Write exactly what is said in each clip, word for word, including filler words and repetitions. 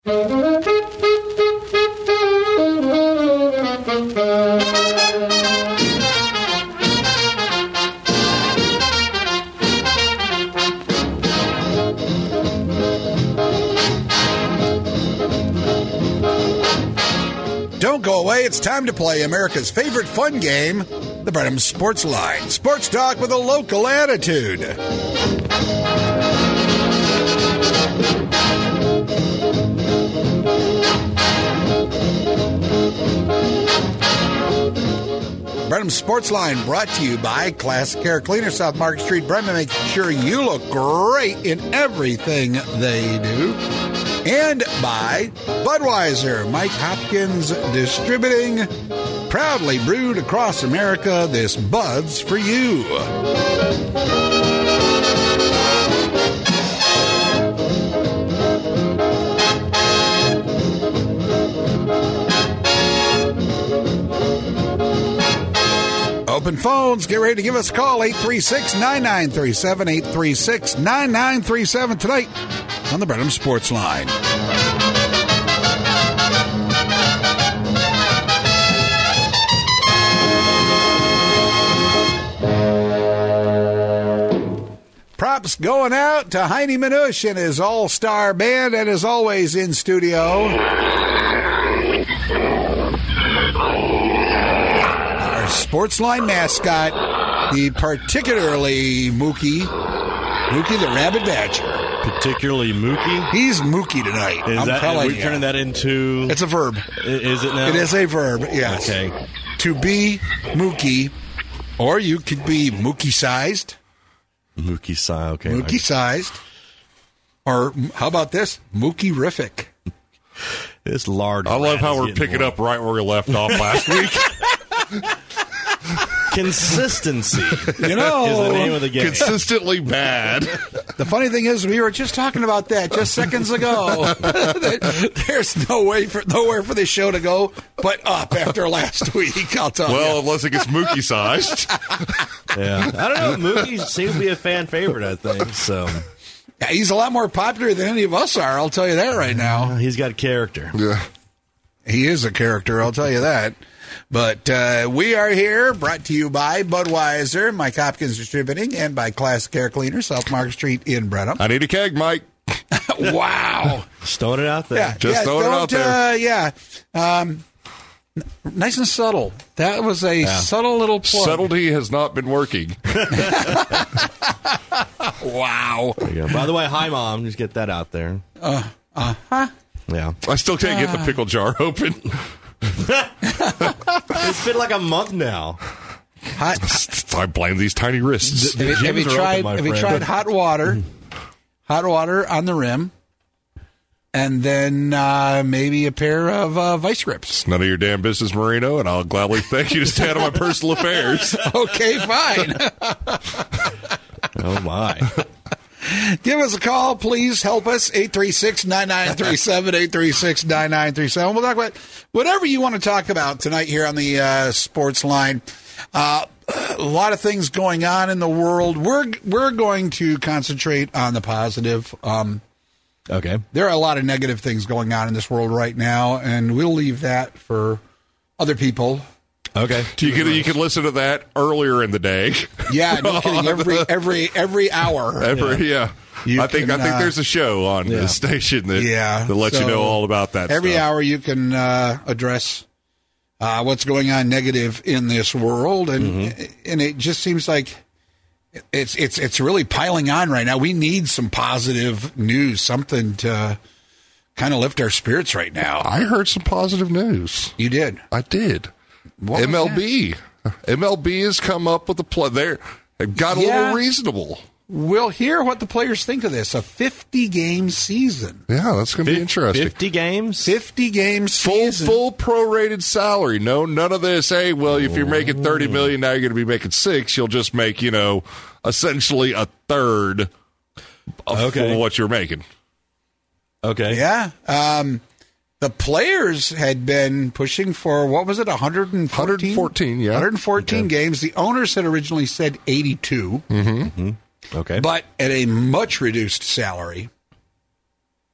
Don't go away. It's time to play America's favorite fun game, the Brenham Sports Line. Sports talk with a local attitude. Brenham Sports Line brought to you by Classic Air Cleaner, South Market Street, Brenham, making sure you look great in everything they do. And by Budweiser, Mike Hopkins Distributing, proudly brewed across America, this Bud's for you. Open phones. Get ready to give us a call. eight three six, nine nine three seven, eight three six, nine nine three seven tonight on the Brenham Sports Line. Props going out to Heine Manush and his all-star band, and as always in studio, our Sports Line mascot, the particularly Mookie, Mookie the Rabbit Badger. Particularly Mookie? He's Mookie tonight. Is I'm that, telling are we you. turning that into... It's a verb. Is it now? It is a verb, yes. Okay. To be Mookie, or you could be Mookie-sized. Mookie-sized, okay. Mookie-sized. Or how about this? Mookie-rific. This lard. I love how we're getting picking more. up right where we left off last week. Consistency. You know, is the name of the game. Consistently bad. The funny thing is, we were just talking about that just seconds ago. There's no way for nowhere for this show to go but up after last week. I'll tell Well, you. unless it gets Mookie sized. Yeah, I don't know. Mookie seems to be a fan favorite, I think. So Yeah, he's a lot more popular than any of us are. I'll tell you that right now. he's got character. Yeah. He is a character. I'll tell you that. But uh, we are here, brought to you by Budweiser, Mike Hopkins Distributing, and by Classic Air Cleaner, South Market Street in Brenham. I need a keg, Mike. Wow. Just throwing it out there. Yeah, Just yeah, throwing it don't, out there. Uh, yeah. Um, n- nice and subtle. That was a subtle little plug. Subtlety has not been working. Wow. There you go. By the way, hi, Mom. Just get that out there. Uh, uh-huh. Yeah. I still can't get the pickle jar open. It's been like a month now. Hot. I blame these tiny wrists. Have you, have you gyms are tried? open, my have you friend. tried hot water? Hot water on the rim, and then uh, maybe a pair of uh, vice grips. None of your damn business, Marino, and I'll gladly thank you to stay out of my personal affairs. Okay, fine. Oh, my. Give us a call, please. Help us. eight three six, nine nine three seven, eight three six, nine nine three seven. We'll talk about whatever you want to talk about tonight here on the uh, Sports Line. Uh, a lot of things going on in the world. We're we're going to concentrate on the positive. Um, Okay. there are a lot of negative things going on in this world right now, and we'll leave that for other people. Okay. You can you can listen to that earlier in the day. Yeah, no kidding. Every every every hour. Every, yeah. You I think can, I think uh, there's a show on yeah. the station that Yeah, that lets you so know all about that. Every stuff. hour you can uh, address uh, what's going on negative in this world, and Mm-hmm. and it just seems like it's it's it's really piling on right now. We need some positive news, something to kind of lift our spirits right now. I heard some positive news. You did. I did. What was M L B. M L B has come up with a play. They're, they've got a Yeah. little reasonable. We'll hear what the players think of this. A fifty-game season. Yeah, that's going to be interesting. fifty games? fifty-game Full season. full prorated salary. No, none of this. Hey, well, if you're making thirty million, now you're going to be making six. You'll just make, you know, essentially a third of Okay. what you're making. Okay. Yeah. Um, the players had been pushing for, what was it, one hundred fourteen? one hundred fourteen, yeah. one hundred fourteen games. The owners had originally said eighty-two, Okay. but at a much reduced salary.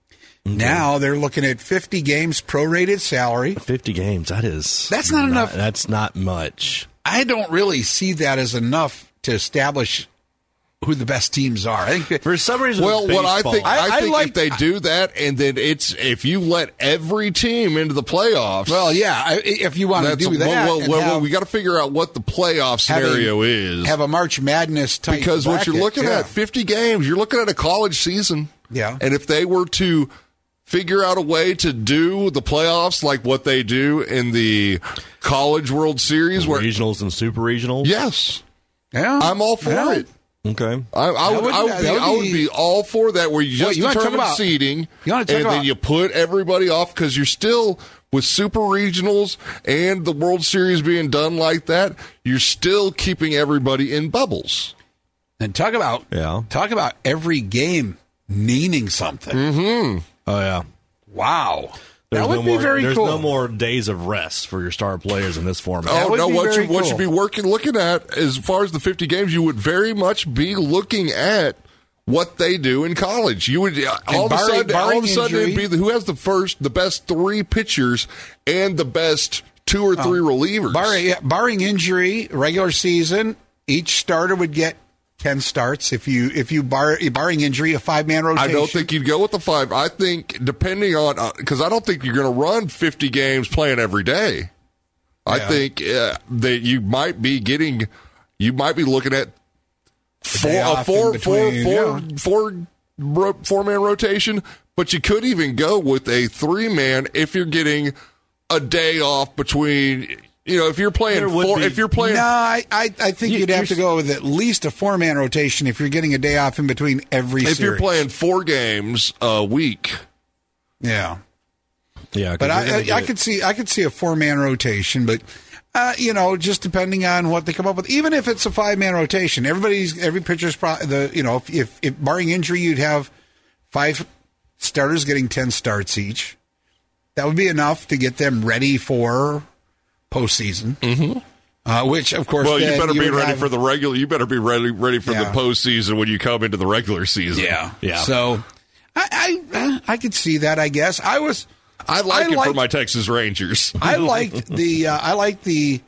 Now they're looking at fifty games prorated salary. fifty games, that is... That's not enough. That's not much. I don't really see that as enough to establish who the best teams are. I think that, For some reason, Well, what I baseball- think, I, I- I think like- if they do that, and then it's if you let every team into the playoffs. well, yeah, I- if you want to that's do that, well, and well, well, have- we got to figure out what the playoff have a- scenario is. have a March Madness type Because what you're bracket, looking yeah. at, fifty games, you're looking at a college season. Yeah. And if they were to figure out a way to do the playoffs like what they do in the College World Series, where regionals and super regionals. yes, Yeah, I'm all for yeah. it. Okay. I, I, would, would- I, would that be, would I would be- be all for that, where you Well, just you wanna talk determine about- seeding, you wanna talk and about- then you put everybody off because you're still with super regionals and the World Series being done like that. You're still keeping everybody in bubbles. And talk about Yeah. talk about every game meaning something. Mm-hmm. Oh, yeah. Wow, There's that would no be more, very There's cool. no more days of rest for your star players in this format. That Oh would no! be What very you what cool. you'd be working looking at as far as the fifty games, you would very much be looking at what they do in college. You would all of a barring- sudden, all barring of a sudden, it'd injury- be the, who has the first, the best three pitchers and the best two or three relievers. Barring, yeah, barring injury, regular season, each starter would get ten starts. If you if you bar barring injury, a five man rotation. I don't think you'd go with the five. I think depending on because I don't think you're going to run fifty games playing every day. I Yeah. think uh, that you might be getting, you might be looking at four, day a off four, in four, between, four, yeah. four, ro- four man rotation. But you could even go with a three man if you're getting a day off between. You know, if you're playing There would four, be- if you're playing No, I, I, I think You- you'd have to you're- go with at least a four man rotation if you're getting a day off in between every if series. you're playing four games a week. yeah. Yeah, 'cause But you're I, gonna I, I get- could see I could see a four man rotation, but uh, you know, just depending on what they come up with. Even if it's a five man rotation, everybody's every pitcher's pro, the you know if, if, if barring injury, you'd have five starters getting ten starts each. That would be enough to get them ready for postseason. Mm-hmm. Uh, which of course, Well, you then better be would ready have- for the regular. You better be ready ready for Yeah. the postseason when you come into the regular season. yeah Yeah. So I I I could see that. I guess I was. I like I it for liked- my Texas Rangers. I liked the uh, I like the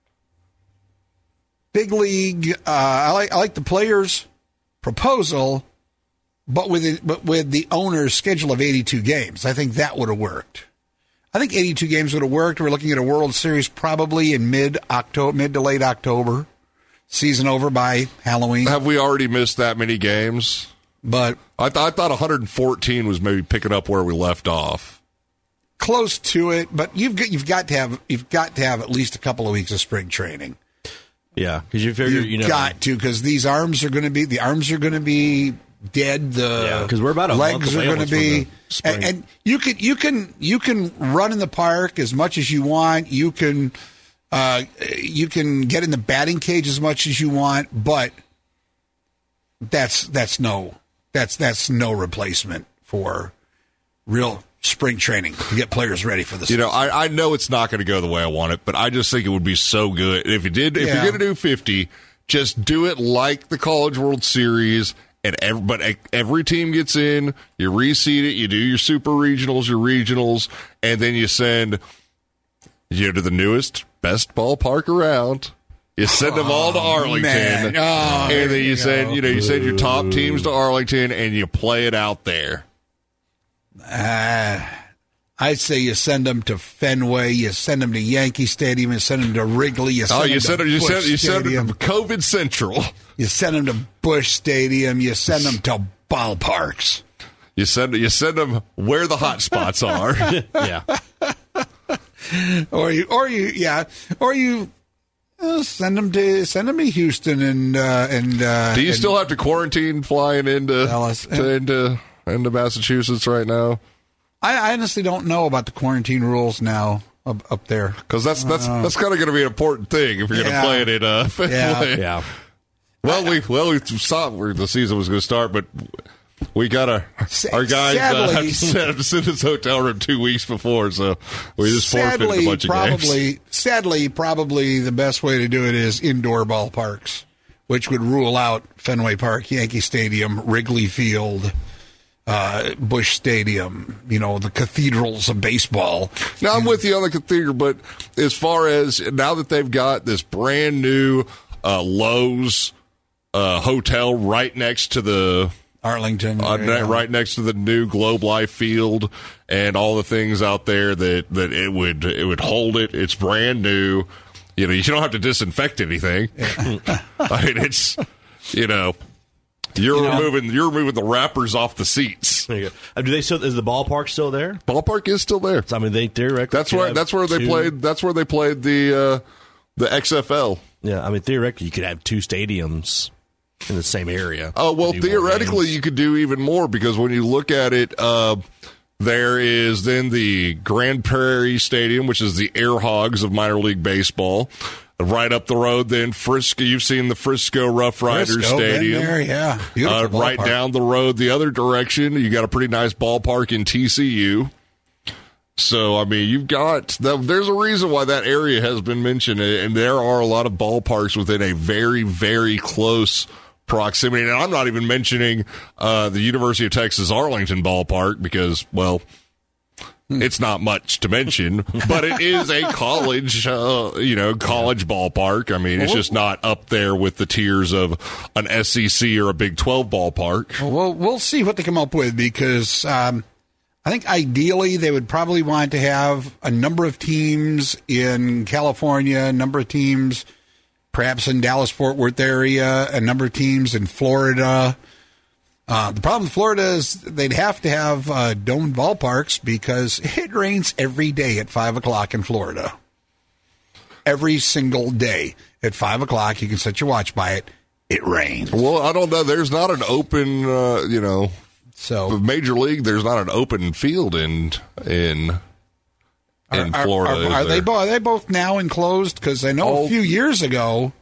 big league. Uh, I like I like the players' proposal, but with it, but with the owner's schedule of eighty-two games. I think that would have worked. I think eighty-two games would have worked. We're looking at a World Series probably in mid October, mid to late October. Season over by Halloween, Have we already missed that many games? but I, th- I thought one hundred fourteen was maybe picking up where we left off. close to it. But you've got, you've got to have you've got to have at least a couple of weeks of spring training. Yeah, because you figure, You've you know, got to, because these arms are going to be the arms are going to be dead. The Yeah, 'cause we're about a month legs away are going to almost from be, the spring. and, and you can you can you can run in the park as much as you want. You can uh, you can get in the batting cage as much as you want, but that's that's no that's that's no replacement for real spring training to get players ready for the You season. know, I, I know it's not going to go the way I want it, but I just think it would be so good if you did. If Yeah. you're going to do fifty, just do it like the College World Series. And every, but every team gets in. You reseed it. You do your super regionals, your regionals, and then you send you know, to the newest, best ballpark around. You send them all to Arlington, man. Oh, there and then you you send go. you know you send your top teams to Arlington, and you play it out there. Uh, I'd say you send them to Fenway, you send them to Yankee Stadium, you send them to Wrigley, you send Oh, them you to send them, you Busch send you send Stadium, them to COVID Central. you send them to Busch Stadium, you send them to ballparks. You send you send them where the hot spots are. yeah. Or you, or you, yeah, or you uh, send them to send them to Houston and uh, and. Uh, Do you and still have to quarantine flying into Dallas. to, into into Massachusetts right now? I, I honestly don't know about the quarantine rules now up, up there. Because that's that's that's kind of going to be an important thing if you're going to Yeah. play it in uh, Fenway. Yeah. Well, we well we saw where the season was going to start, but we got our our guys uh, sadly- have to sit, have to sit in this hotel room two weeks before, so we just forfeited sadly, a bunch of probably, games. sadly, probably the best way to do it is indoor ballparks, which would rule out Fenway Park, Yankee Stadium, Wrigley Field, uh, Busch Stadium, you know, the cathedrals of baseball. Now, I'm with you on the cathedral, but as far as now that they've got this brand new uh, Lowe's uh, hotel right next to the Arlington, uh, yeah. right next to the new Globe Life Field, and all the things out there that, that it would it would hold it. It's brand new. You know, you don't have to disinfect anything. Yeah. I mean, it's you know. You're You know, removing you're removing the wrappers off the seats. There you go. Uh, do they still? Is the ballpark still there? Ballpark is still there. I mean, they theoretically. That's where have that's where they two- played. That's where they played the uh, the X F L. Yeah, I mean, theoretically, you could have two stadiums in the same area. Oh well, to do more theoretically, games. you could do even more because when you look at it, uh, there is then the Grand Prairie Stadium, which is the Air Hogs of minor league baseball. Right up the road, then Frisco. You've seen the Frisco Rough Riders Frisco, been Stadium. there, yeah. Uh, Beautiful right ballpark. down the road, the other direction, you got a pretty nice ballpark in T C U. So, I mean, you've got, there's a reason why that area has been mentioned, and there are a lot of ballparks within a very, very close proximity. And I'm not even mentioning uh, the University of Texas Arlington ballpark because, well, it's not much to mention, but it is a college, uh, you know, college ballpark. I mean, it's just not up there with the tiers of an S E C or a Big twelve ballpark. Well, we'll, we'll see what they come up with because um, I think ideally they would probably want to have a number of teams in California, a number of teams perhaps in Dallas-Fort Worth area, a number of teams in Florida. Uh, the problem with Florida is they'd have to have uh, domed ballparks because it rains every day at five o'clock in Florida. Every single day at five o'clock, you can set your watch by it. It rains. Well, I don't know. There's not an open, uh, you know, So Major League. There's not an open field in in in are, Florida. Are, is are they there? bo- are they both now enclosed? Because I know Oh. a few years ago,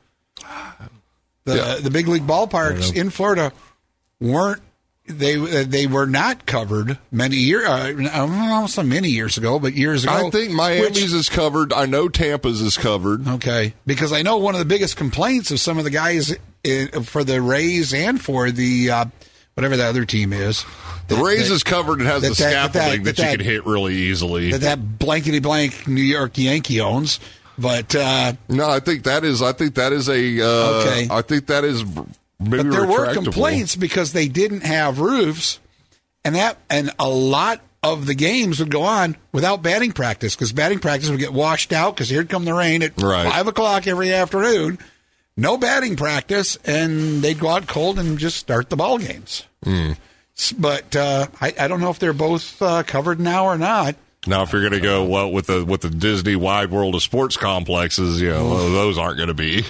the Yeah. the big league ballparks in Florida weren't they they were not covered many years. Uh, I don't know, some many years ago, but years ago. I think Miami's which- is covered. I know Tampa's is covered. Okay, because I know one of the biggest complaints of some of the guys uh, for the Rays and for the uh, whatever the other team is. The that- Rays that- is covered and has that- the that- scaffolding that, that- you can hit really easily. That that blankety blank New York Yankee owns, but uh, no, I think that is. I think that is a. Uh, Okay. I think that is maybe but there were retractable. complaints because they didn't have roofs, and that and a lot of the games would go on without batting practice because batting practice would get washed out because here'd come the rain at Right. five o'clock every afternoon. No batting practice, and they'd go out cold and just start the ball games. Mm. But uh, I, I don't know if they're both uh, covered now or not. Now, if you're going to go well with the with the Disney Wide World of Sports complexes, you know, well, those aren't going to be.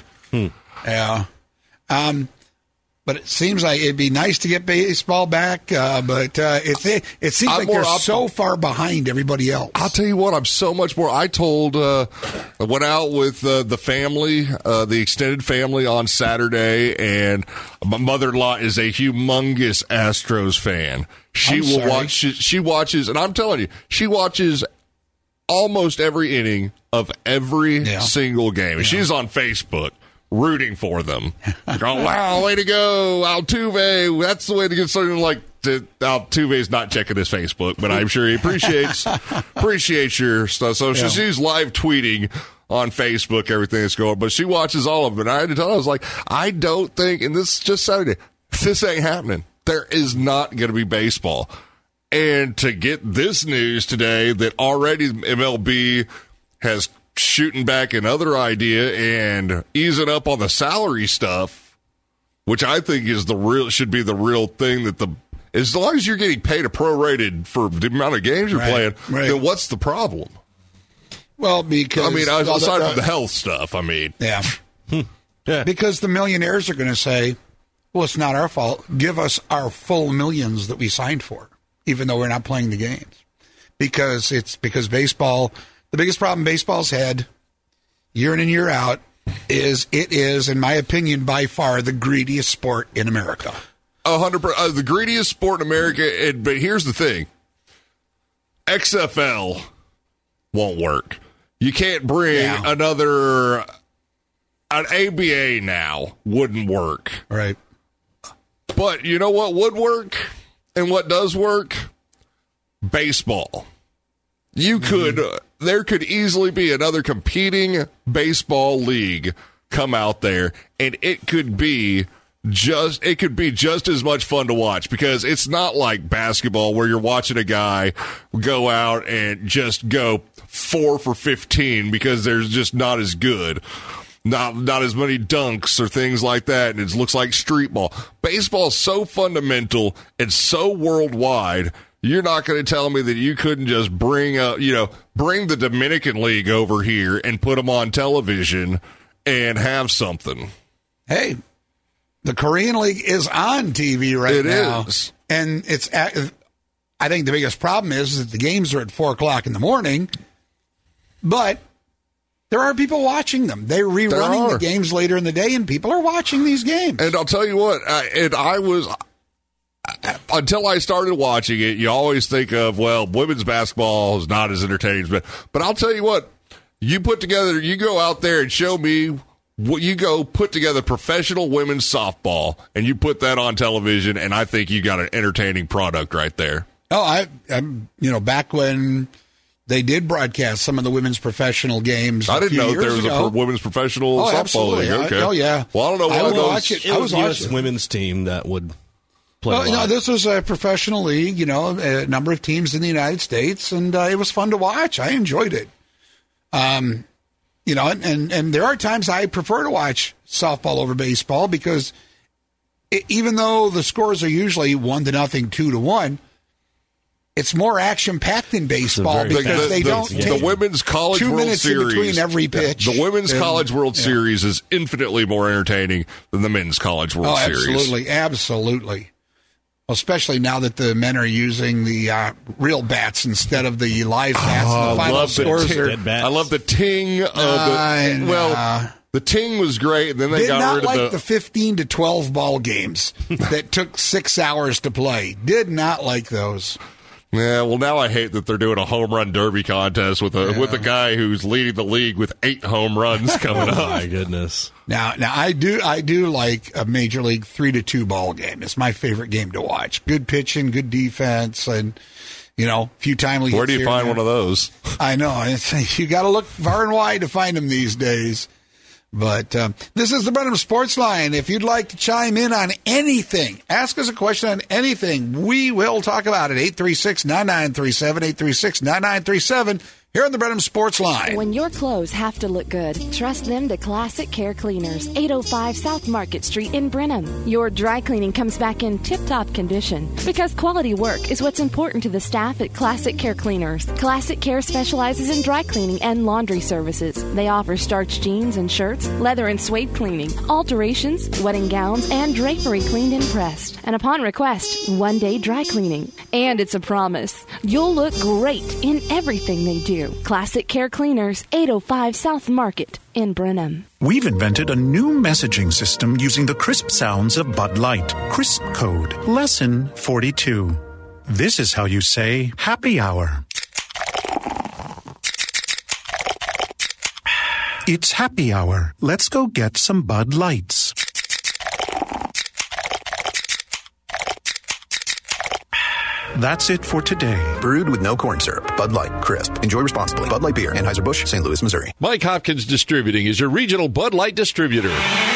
Yeah. Um, but it seems like it'd be nice to get baseball back, uh, but uh, it, it, it seems I'm like more they're optim- so far behind everybody else. I'll tell you what, I'm so much more. I told, uh, I went out with uh, the family, uh, the extended family on Saturday, and my mother-in-law is a humongous Astros fan. She I'm will sorry. watch, she, she watches, and I'm telling you, she watches almost every inning of every Yeah. single game. And she's on Facebook rooting for them. Going, wow, way to go, Altuve. That's the way to get started. Like, to, Altuve's not checking his Facebook, but I'm sure he appreciates appreciates your stuff. So she, Yeah. she's live tweeting on Facebook everything that's going on, but she watches all of it. And I had to tell her, I was like, I don't think, and this is just Saturday, this ain't happening. There is not going to be baseball. And to get this news today that already M L B has shooting back another idea and easing up on the salary stuff, which I think is the real should be the real thing that the as long as you're getting paid a prorated for the amount of games you're Right, playing, right. then what's the problem? Well, because I mean, well, aside the- from the health stuff, I mean, yeah, Yeah. because the millionaires are going to say, "Well, it's not our fault. Give us our full millions that we signed for, even though we're not playing the games." Because it's because baseball, the biggest problem baseball's had year in and year out is it is, in my opinion, by far the greediest sport in America. A hundred per- uh, the greediest sport in America. And, but here's the thing: X F L won't work. You can't bring Yeah. another an A B A now wouldn't work. Right. But you know what would work? and what does work? Baseball. You could, mm-hmm. uh, there could easily be another competing baseball league come out there, and it could be just, it could be just as much fun to watch, because it's not like basketball where you're watching a guy go out and just go four for fifteen because they're just not as good. Not not as many dunks or things like that, and it looks like street ball. Baseball is so fundamental and so worldwide. You're not going to tell me that you couldn't just bring up, you know, bring the Dominican League over here and put them on television and have something. Hey, the Korean League is on T V right it now. It is. And it's, I think the biggest problem is that the games are at four o'clock in the morning, but there are people watching them. They're rerunning the games later in the day, and people are watching these games. And I'll tell you what, I, and I was... Until I started watching it, you always think of, well, women's basketball is not as entertaining. But, but I'll tell you what, you put together, you go out there and show me what you go put together professional women's softball, and you put that on television, and I think you got an entertaining product right there. Oh, I, I'm, you know, back when they did broadcast some of the women's professional games. I didn't know there was ago. a women's professional oh, softball absolutely. league. Okay. Oh, yeah. Well, I don't know why I would those. watch it. It I was was U S watching women's team that would play. Well, you know, this was a professional league, you know, a number of teams in the United States, and uh, it was fun to watch. I enjoyed it. Um, you know, and, and, and there are times I prefer to watch softball over baseball because it, even though the scores are usually one to nothing, two to one, it's more action-packed in baseball because the, the, they the, don't the, take the Women's College two World minutes Series, in between every pitch. The Women's and, College World yeah. Series is infinitely more entertaining than the Men's College World oh, Series. Absolutely, absolutely. Especially now that the men are using the uh, real bats instead of the live bats. Oh, and the final I love scores the are, ting. I love the ting. Of the, well, the ting was great, and then they Did got not rid like of the, the fifteen to twelve ball games that took six hours to play. Did not like those. Yeah, well, now I hate that they're doing a home run derby contest with a yeah. with a guy who's leading the league with eight home runs coming up. Oh, my goodness! Now, now I do I do like a major league three to two ball game. It's my favorite game to watch. Good pitching, good defense, and you know, a few timely. Where do you find one of those? I know. You got to look far and wide to find them these days. But um, this is the Brenham Sports Line. If you'd like to chime in on anything, ask us a question on anything, we will talk about it. eight three six, nine nine three seven, eight three six, nine nine three seven, here on the Brenham Sports Line. When your clothes have to look good, trust them to Classic Care Cleaners, eight oh five South Market Street in Brenham. Your dry cleaning comes back in tip-top condition because quality work is what's important to the staff at Classic Care Cleaners. Classic Care specializes in dry cleaning and laundry services. They offer starched jeans and shirts, leather and suede cleaning, alterations, wedding gowns, and drapery cleaned and pressed. And upon request, one-day dry cleaning. And it's a promise. You'll look great in everything they do. Classic Care Cleaners, eight oh five South Market in Brenham. We've invented a new messaging system using the crisp sounds of Bud Light. Crisp Code. Lesson forty-two. This is how you say happy hour. It's happy hour. Let's go get some Bud Lights. That's it for today. Brewed with no corn syrup. Bud Light. Crisp. Enjoy responsibly. Bud Light Beer. Anheuser-Busch. Saint Louis, Missouri. Mike Hopkins Distributing is your regional Bud Light distributor.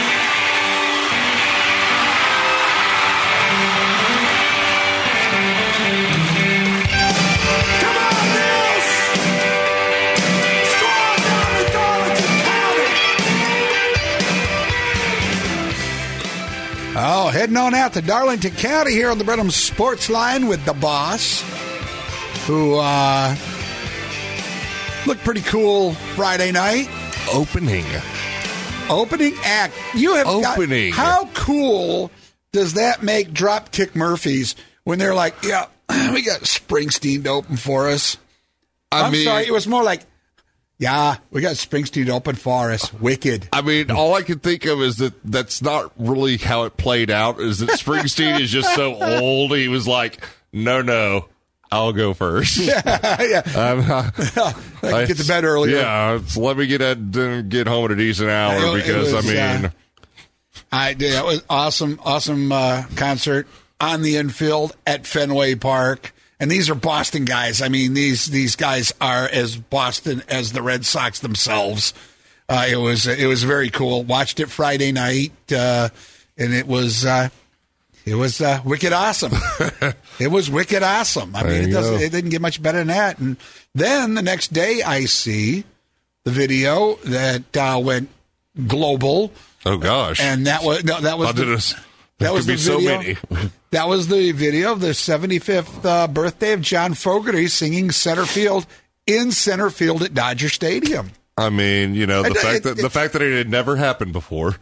Oh, heading on out to Darlington County here on the Brenham Sports Line with the boss, who uh, looked pretty cool Friday night. Opening. Opening act. You have Opening. Got, how cool does that make Dropkick Murphys when they're like, yeah, we got Springsteen to open for us? I I'm mean, sorry, it was more like, yeah, we got Springsteen to open for us. Wicked. I mean, all I can think of is that that's not really how it played out, is that Springsteen is just so old. He was like, no, no, I'll go first. yeah. Um, uh, I can get to bed earlier. Yeah, let me get at, get home at a decent hour It- it because, was, I mean. uh, I did. That was awesome, awesome uh, concert. on the infield at Fenway Park. And these are Boston guys. I mean, these these guys are as Boston as the Red Sox themselves. Uh, it was it was very cool. Watched it Friday night, uh, and it was uh, it was uh, wicked awesome. It was wicked awesome. I There mean, it you doesn't go. it didn't get much better than that. And then the next day, I see the video that uh, went global. Oh gosh! And that was no, that was I the, did a- that there was could the be video. so many. That was the video of the seventy-fifth uh, birthday of John Fogerty singing center field in center field at Dodger Stadium. I mean, you know, the And, uh, fact it- that the it- fact that it had never happened before.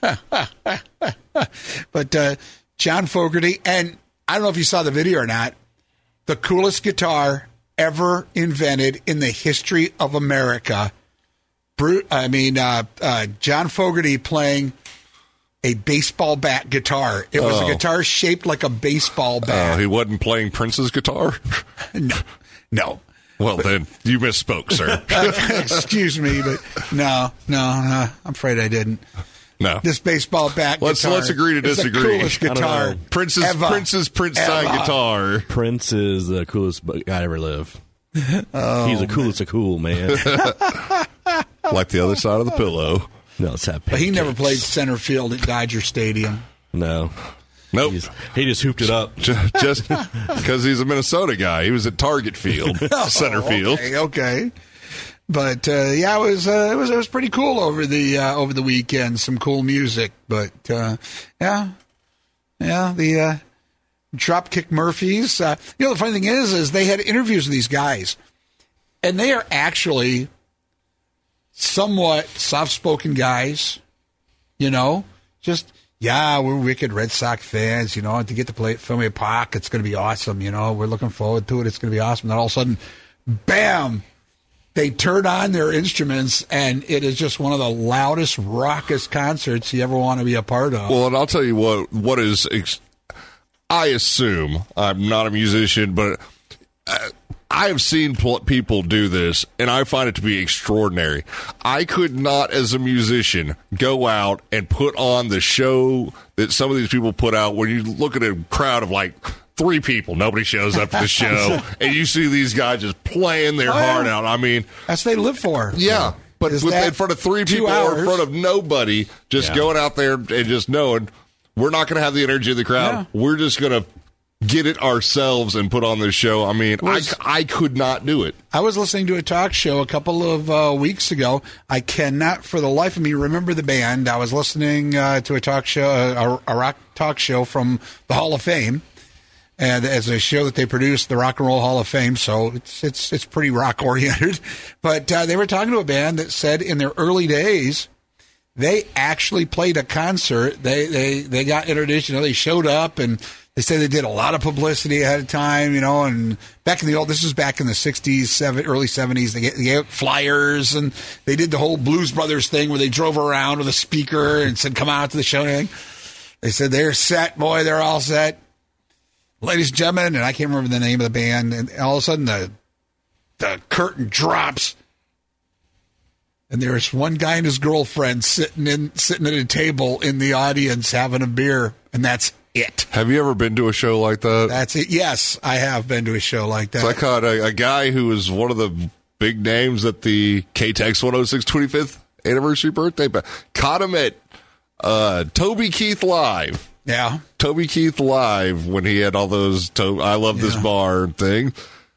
But uh, John Fogerty, and I don't know if you saw the video or not, the coolest guitar ever invented in the history of America. Bru- I mean, uh, uh, John Fogerty playing a baseball bat guitar. It was Oh. a guitar shaped like a baseball Uh, bat. he wasn't playing Prince's guitar. no, no. Well, then you misspoke, sir. Excuse me, but no, no, no. I'm afraid I didn't. No. This baseball bat Let's guitar let's agree to is the disagree. coolest I don't guitar. know. Prince's ever. Prince's Prince signed Ever. guitar. Prince is the coolest bu- guy to ever live. He's the coolest of cool, man. Like the other side of the pillow. No, it's that But he never pancakes. played center field at Dodger Stadium. No. Nope. He's, he just hooped it up. Ju- Just because he's a Minnesota guy. He was at Target Field, center field. Okay, okay. But uh, yeah, it was uh, it was it was pretty cool over the uh, over the weekend. Some cool music, but uh, yeah, yeah. The uh, Dropkick Murphys. Uh, you know, the funny thing is, is they had interviews with these guys, and they are actually somewhat soft-spoken guys. You know, just yeah, we're wicked Red Sox fans. You know, and to get to play at Fenway Park, it's going to be awesome. You know, we're looking forward to it. It's going to be awesome. And all of a sudden, bam. They turn on their instruments, and it is just one of the loudest, raucous concerts you ever want to be a part of. Well, and I'll tell you what. What is? Ex- I assume I'm not a musician, but uh, I have seen pl- people do this, and I find it to be extraordinary. I could not, as a musician, go out and put on the show that some of these people put out. When you look at a crowd of like three people, nobody shows up to the show, and you see these guys just playing their Oh, yeah. heart out. I mean, That's what they live for. yeah, but Is with, that in front of three two people or in hours? front of nobody, just Yeah. going out there and just knowing we're not going to have the energy of the crowd. Yeah. We're just going to get it ourselves and put on this show. I mean, Was- I, I could not do it. I was listening to a talk show a couple of uh, weeks ago. I cannot, for the life of me, remember the band. I was listening uh, to a talk show, uh, a, a rock talk show from the Hall of Fame. And as a show that they produced, the Rock and Roll Hall of Fame, so it's it's it's pretty rock oriented. But uh, they were talking to a band that said in their early days, they actually played a concert. They they they got introduced. You know, they showed up and they said they did a lot of publicity ahead of time. You know, and back in the old, this was back in the sixties, seven, early seventies. They get, they gave flyers and they did the whole Blues Brothers thing where they drove around with a speaker and said, "Come out to the show." And everything. They said they're set, boy. They're all set. Ladies and gentlemen, and I can't remember the name of the band, and all of a sudden the the curtain drops, and there's one guy and his girlfriend sitting in sitting at a table in the audience having a beer, and that's it. Have you ever been to a show like that? That's it. Yes, I have been to a show like that. So I caught a, a guy who was one of the big names at the K-Tex one oh six twenty-fifth anniversary birthday, but caught him at uh, Toby Keith Live. Yeah. Toby Keith Live when he had all those to- I Love This Yeah. Bar thing.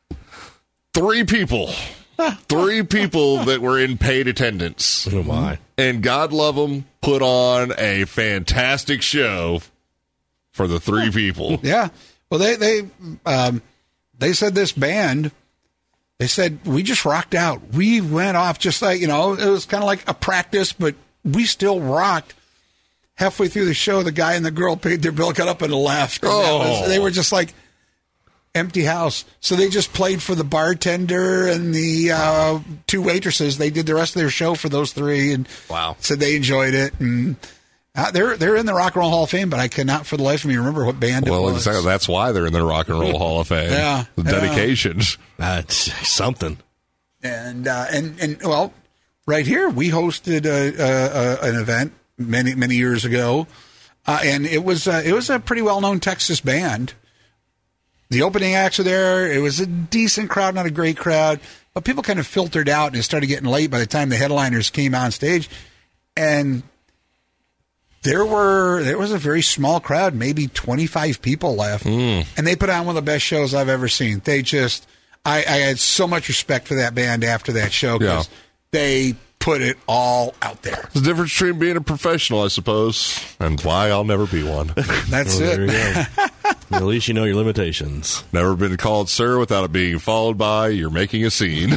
Three people. Three people that were in paid attendance. Oh, my. And God love them, put on a fantastic show for the three people. Yeah. Well, they they um, they said this band. They said we just rocked out. We went off just like, you know, it was kind of like a practice, but we still rocked. Halfway through the show, the guy and the girl paid their bill, got up and left. And that was- Oh. they were just like empty house. So they just played for the bartender and the uh, two waitresses. They did the rest of their show for those three, and Wow. said they enjoyed it. And uh, they're they're in the Rock and Roll Hall of Fame, but I cannot for the life of me remember what band Well, it was. exactly. That's why they're in the Rock and Roll Hall of Fame. Yeah, The yeah. dedications. That's something. And uh, and and well, right here we hosted a, a, a, an event many many years ago uh, and it was uh, it was a pretty well known Texas band. The opening acts were there. It was a decent crowd, not a great crowd, but people kind of filtered out, and it started getting late by the time the headliners came on stage, and there were there was a very small crowd, maybe twenty-five people left, mm. and they put on one of the best shows I've ever seen. They just, I, I had so much respect for that band after that show because yeah. they put it all out there. The difference between being a professional, I suppose, and why I'll never be one. That's well, it. There you go. At least you know your limitations. Never been called sir without it being followed by "you're making a scene."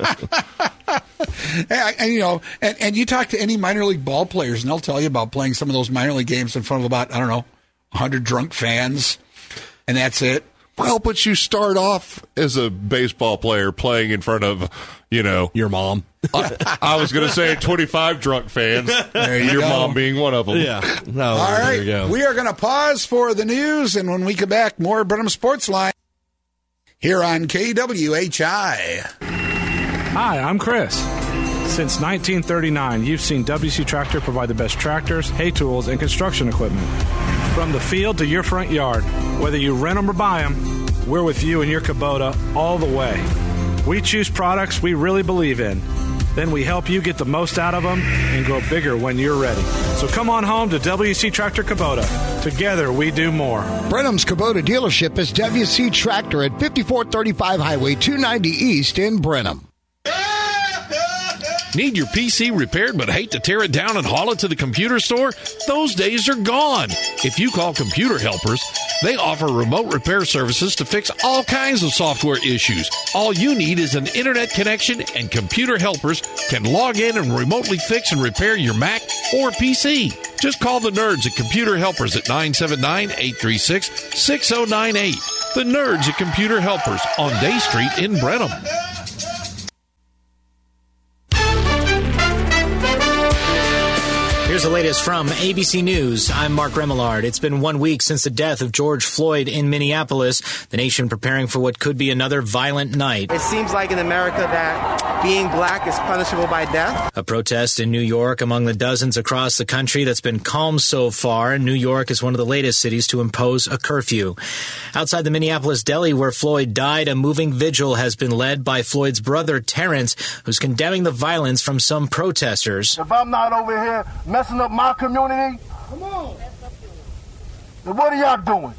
and, and you know, and, and you talk to any minor league ball players, and they'll tell you about playing some of those minor league games in front of about I don't know, a hundred drunk fans, and that's it. Well, but you start off as a baseball player playing in front of, you know, your mom. I, I was going to say twenty-five drunk fans. There you your go. mom being one of them. Yeah. No, All there right. you go. We are going to pause for the news, and when we come back, more Brenham Sports Line here on K W H I. Hi, I'm Chris. Since nineteen thirty-nine, you've seen W C Tractor provide the best tractors, hay tools, and construction equipment. From the field to your front yard, whether you rent them or buy them, we're with you and your Kubota all the way. We choose products we really believe in. Then we help you get the most out of them and grow bigger when you're ready. So come on home to W C Tractor Kubota. Together, we do more. Brenham's Kubota dealership is W C Tractor at fifty-four thirty-five Highway two ninety East in Brenham. Need your P C repaired but hate to tear it down and haul it to the computer store? Those days are gone. If you call Computer Helpers, they offer remote repair services to fix all kinds of software issues. All you need is an internet connection, and Computer Helpers can log in and remotely fix and repair your Mac or P C. Just call the nerds at Computer Helpers at nine seven nine, eight three six, six zero nine eight. The nerds at Computer Helpers on Day Street in Brenham. Here's the latest from A B C News. I'm Mark Remillard. It's been one week since the death of George Floyd in Minneapolis. The nation preparing for what could be another violent night. It seems like in America that being black is punishable by death. A protest in New York among the dozens across the country that's been calm so far. New York is one of the latest cities to impose a curfew. Outside the Minneapolis deli where Floyd died, a moving vigil has been led by Floyd's brother, Terrence, who's condemning the violence from some protesters. If I'm not over here messing up my community, come on. Then what are y'all doing?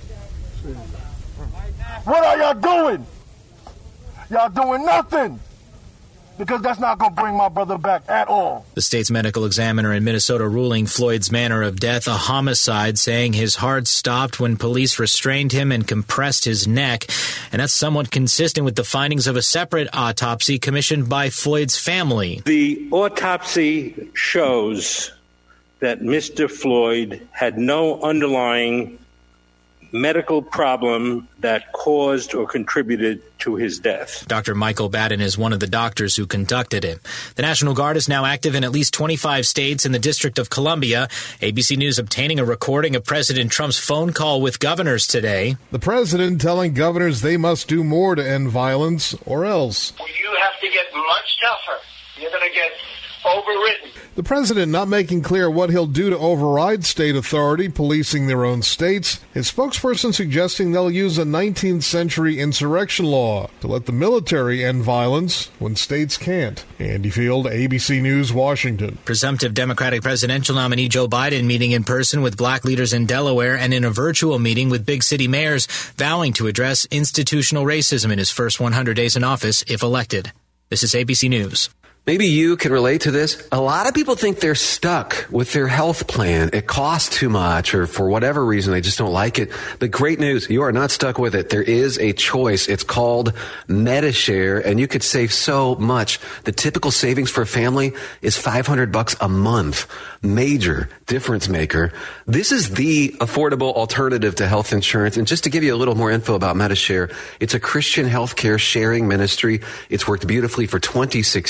What are y'all doing? Y'all doing nothing. Because that's not going to bring my brother back at all. The state's medical examiner in Minnesota ruling Floyd's manner of death a homicide, saying his heart stopped when police restrained him and compressed his neck. And that's somewhat consistent with the findings of a separate autopsy commissioned by Floyd's family. The autopsy shows that Mister Floyd had no underlying medical problem that caused or contributed to his death. Doctor Michael Batten is one of the doctors who conducted it. The National Guard is now active in at least twenty-five states in the District of Columbia. A B C News obtaining a recording of President Trump's phone call with governors today. The president telling governors they must do more to end violence or else. You have to get much tougher. You're going to get overridden. The president not making clear what he'll do to override state authority policing their own states. His spokesperson suggesting they'll use a nineteenth century insurrection law to let the military end violence when states can't. Andy Field, A B C News, Washington. Presumptive Democratic presidential nominee Joe Biden meeting in person with black leaders in Delaware and in a virtual meeting with big city mayors, vowing to address institutional racism in his first one hundred days in office if elected. This is A B C News. Maybe you can relate to this. A lot of people think they're stuck with their health plan. It costs too much, or for whatever reason, they just don't like it. The great news, you are not stuck with it. There is a choice. It's called Medi-Share, and you could save so much. The typical savings for a family is five hundred bucks a month. Major difference maker. This is the affordable alternative to health insurance. And just to give you a little more info about Medi-Share, it's a Christian healthcare sharing ministry. It's worked beautifully for twenty-six years, has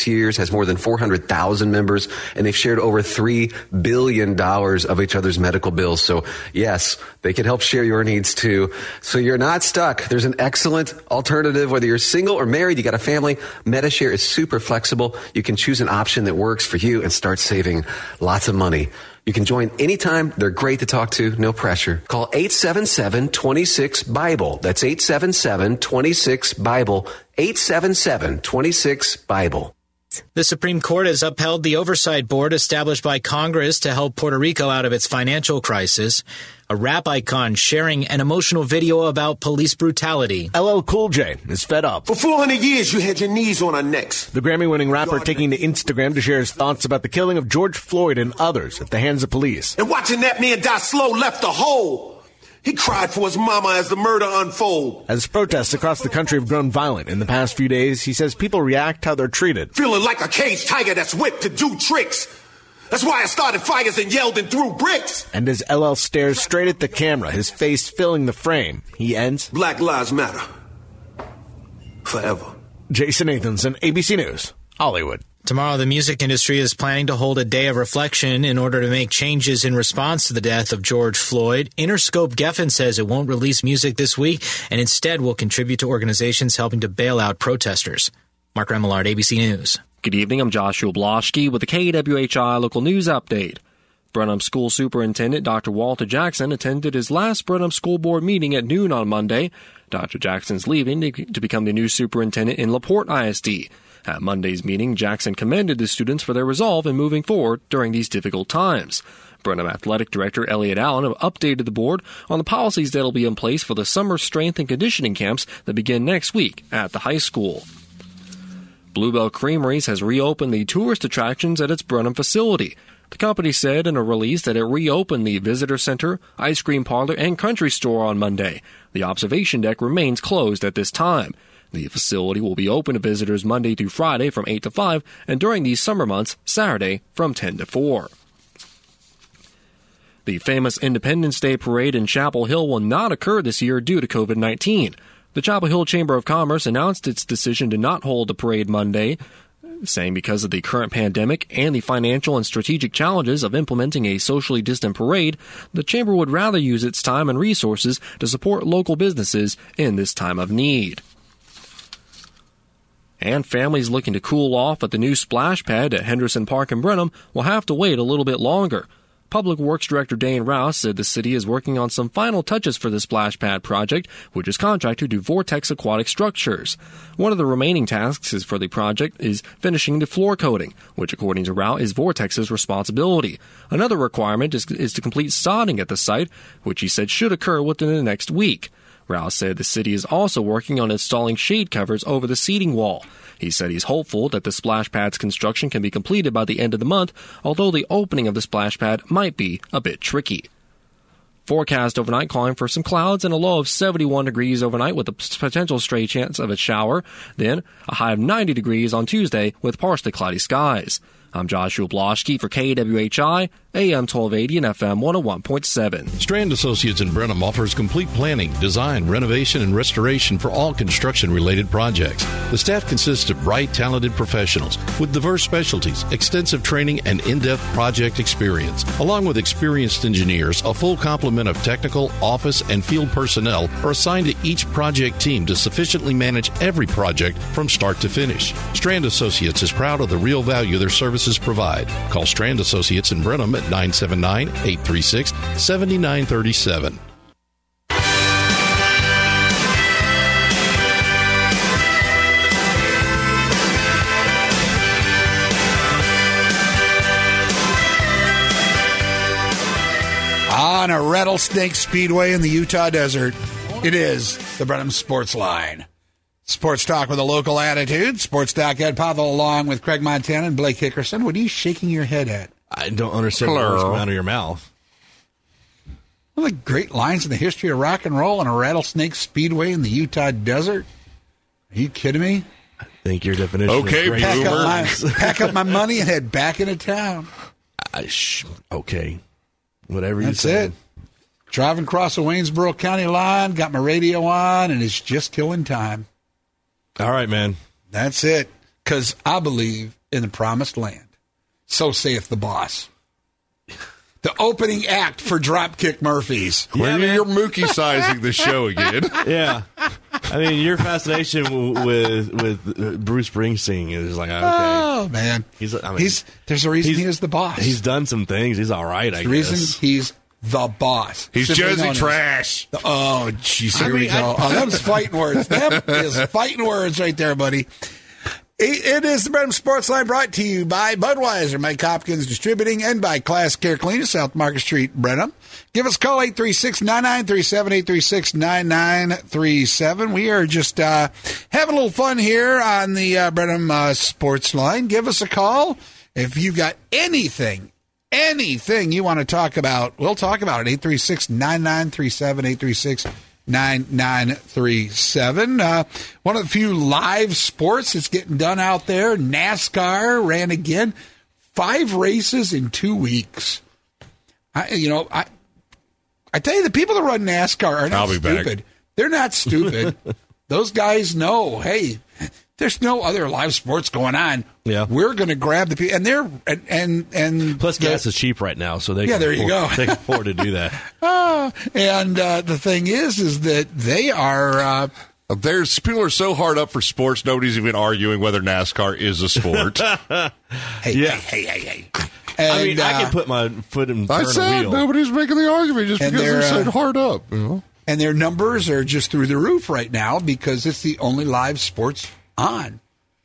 has more than four hundred thousand members, and they've shared over three billion dollars of each other's medical bills. So, yes, they can help share your needs, too. So you're not stuck. There's an excellent alternative. Whether you're single or married, you got a family, Medi-Share is super flexible. You can choose an option that works for you and start saving lots of money. You can join anytime. They're great to talk to. No pressure. Call eight seven seven, two six, BIBLE. That's eight seven seven, two six, BIBLE. eight seven seven, two six, BIBLE. The Supreme Court has upheld the oversight board established by Congress to help Puerto Rico out of its financial crisis. A rap icon sharing an emotional video about police brutality. L L Cool J is fed up. For four hundred years, you had your knees on our necks. The Grammy-winning rapper taking to Instagram to share his thoughts about the killing of George Floyd and others at the hands of police. And watching that man die slow left a hole. He cried for his mama as the murder unfolded. As protests across the country have grown violent in the past few days, he says people react how they're treated. Feeling like a caged tiger that's whipped to do tricks. That's why I started fires and yelled and threw bricks. And as L L stares straight at the camera, his face filling the frame, he ends, Black Lives Matter. Forever. Jason Nathanson, A B C News, Hollywood. Tomorrow, the music industry is planning to hold a day of reflection in order to make changes in response to the death of George Floyd. Interscope Geffen says it won't release music this week and instead will contribute to organizations helping to bail out protesters. Mark Remillard, A B C News. Good evening. I'm Joshua Bloschke with the K W H I local news update. Brenham School Superintendent Doctor Walter Jackson attended his last Brenham School Board meeting at noon on Monday. Doctor Jackson's leaving to become the new superintendent in LaPorte I S D. At Monday's meeting, Jackson commended the students for their resolve in moving forward during these difficult times. Brenham Athletic Director Elliot Allen updated the board on the policies that will be in place for the summer strength and conditioning camps that begin next week at the high school. Bluebell Creameries has reopened the tourist attractions at its Brenham facility. The company said in a release that it reopened the visitor center, ice cream parlor, and country store on Monday. The observation deck remains closed at this time. The facility will be open to visitors Monday through Friday from eight to five, and during these summer months, Saturday from ten to four. The famous Independence Day Parade in Chapel Hill will not occur this year due to covid nineteen. The Chapel Hill Chamber of Commerce announced its decision to not hold the parade Monday, saying because of the current pandemic and the financial and strategic challenges of implementing a socially distant parade, the Chamber would rather use its time and resources to support local businesses in this time of need. And families looking to cool off at the new splash pad at Henderson Park in Brenham will have to wait a little bit longer. Public Works Director Dane Rouse said the city is working on some final touches for the splash pad project, which is contracted to Vortex Aquatic Structures. One of the remaining tasks is for the project is finishing the floor coating, which according to Rouse is Vortex's responsibility. Another requirement is, is to complete sodding at the site, which he said should occur within the next week. Rouse said the city is also working on installing shade covers over the seating wall. He said he's hopeful that the splash pad's construction can be completed by the end of the month, although the opening of the splash pad might be a bit tricky. Forecast overnight calling for some clouds and a low of seventy-one degrees overnight with a potential stray chance of a shower. Then a high of ninety degrees on Tuesday with partially cloudy skies. I'm Joshua Bloschke for K W H I, A M twelve eighty and F M one oh one point seven. Strand Associates in Brenham offers complete planning, design, renovation, and restoration for all construction-related projects. The staff consists of bright, talented professionals with diverse specialties, extensive training, and in-depth project experience. Along with experienced engineers, a full complement of technical, office, and field personnel are assigned to each project team to sufficiently manage every project from start to finish. Strand Associates is proud of the real value their services provide. Call Strand Associates in Brenham at nine seven nine, eight three six, seven nine three seven. On a rattlesnake speedway in the Utah desert, it is the Brenham Sports Line. Sports talk with a local attitude. Sports Doc Ed Powell along with Craig Montana and Blake Hickerson. What are you shaking your head at? I don't understand what's coming out of your mouth. One of the great lines in the history of rock and roll on a rattlesnake speedway in the Utah desert. Are you kidding me? I think your definition okay, is great. Pack up, my, pack up my money and head back into town. I sh- okay. Whatever you That's say. it. Driving across the Waynesboro County line, got my radio on, and it's just killing time. All right, man. That's it. Because I believe in the promised land. So saith the boss. The opening act for Dropkick Murphys. When yeah, you're Mookie sizing the show again. Yeah. I mean, your fascination w- with with Bruce Springsteen is like, okay. Oh, man. He's, I mean, he's There's a reason he is the boss. He's done some things. He's all right, I the guess. The reason he's the boss. He's Jersey trash. The, oh, jeez, here I mean, we go. I, oh, them's fighting words. Them is fighting words right there, buddy. It is the Brenham Sports Line, brought to you by Budweiser, Mike Hopkins Distributing, and by Classic Air Cleaners, South Market Street, Brenham. Give us a call, eight three six, nine nine three seven, eight three six, nine nine three seven. We are just uh, having a little fun here on the uh, Brenham uh, Sports Line. Give us a call if you've got anything, anything you want to talk about. We'll talk about it, eight three six, nine nine three seven, eight three six, nine nine three seven. Uh, one of the few live sports that's getting done out there. NASCAR ran again. Five races in two weeks. I, you know, I I tell you, the people that run NASCAR are not stupid. Back. They're not stupid. Those guys know, hey, there's no other live sports going on. Yeah, we're going to grab the people, and they're and and, and plus the, gas is cheap right now, so they yeah, can there afford, you go. They can afford to do that. uh, and uh, the thing is, is that they are. Uh, There's people are so hard up for sports. Nobody's even arguing whether NASCAR is a sport. hey, yeah. hey, hey, hey, hey. And, I mean, uh, I can put my foot in. I turn said a wheel. Nobody's making the argument just because they're saying uh, hard up. You know? And their numbers are just through the roof right now because it's the only live sports on.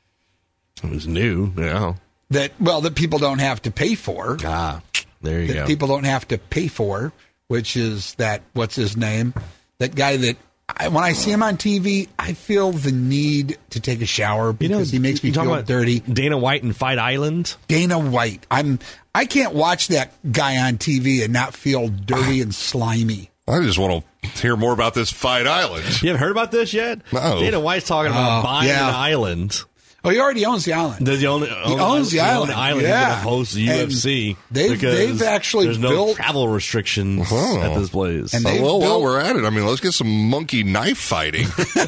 It was new, yeah. That well, that people don't have to pay for. Ah, there you that go. People don't have to pay for, which is that what's his name? That guy that I, when I see him on T V, I feel the need to take a shower because you know, he makes me feel about dirty. Dana White and Fight Island. Dana White. I'm. I can't watch that guy on T V and not feel dirty and slimy. I just want to hear more about this Fight Island. You haven't heard about this yet? No. Dana White's talking about oh, buying yeah. an island. Oh, he already owns the island. Does he own, own, he owns the, the island. island. Yeah. He's going to host the U F C. They've, they've actually there's no built travel restrictions oh. at this place. And oh, well, built, while we're at it, I mean, let's get some monkey knife fighting.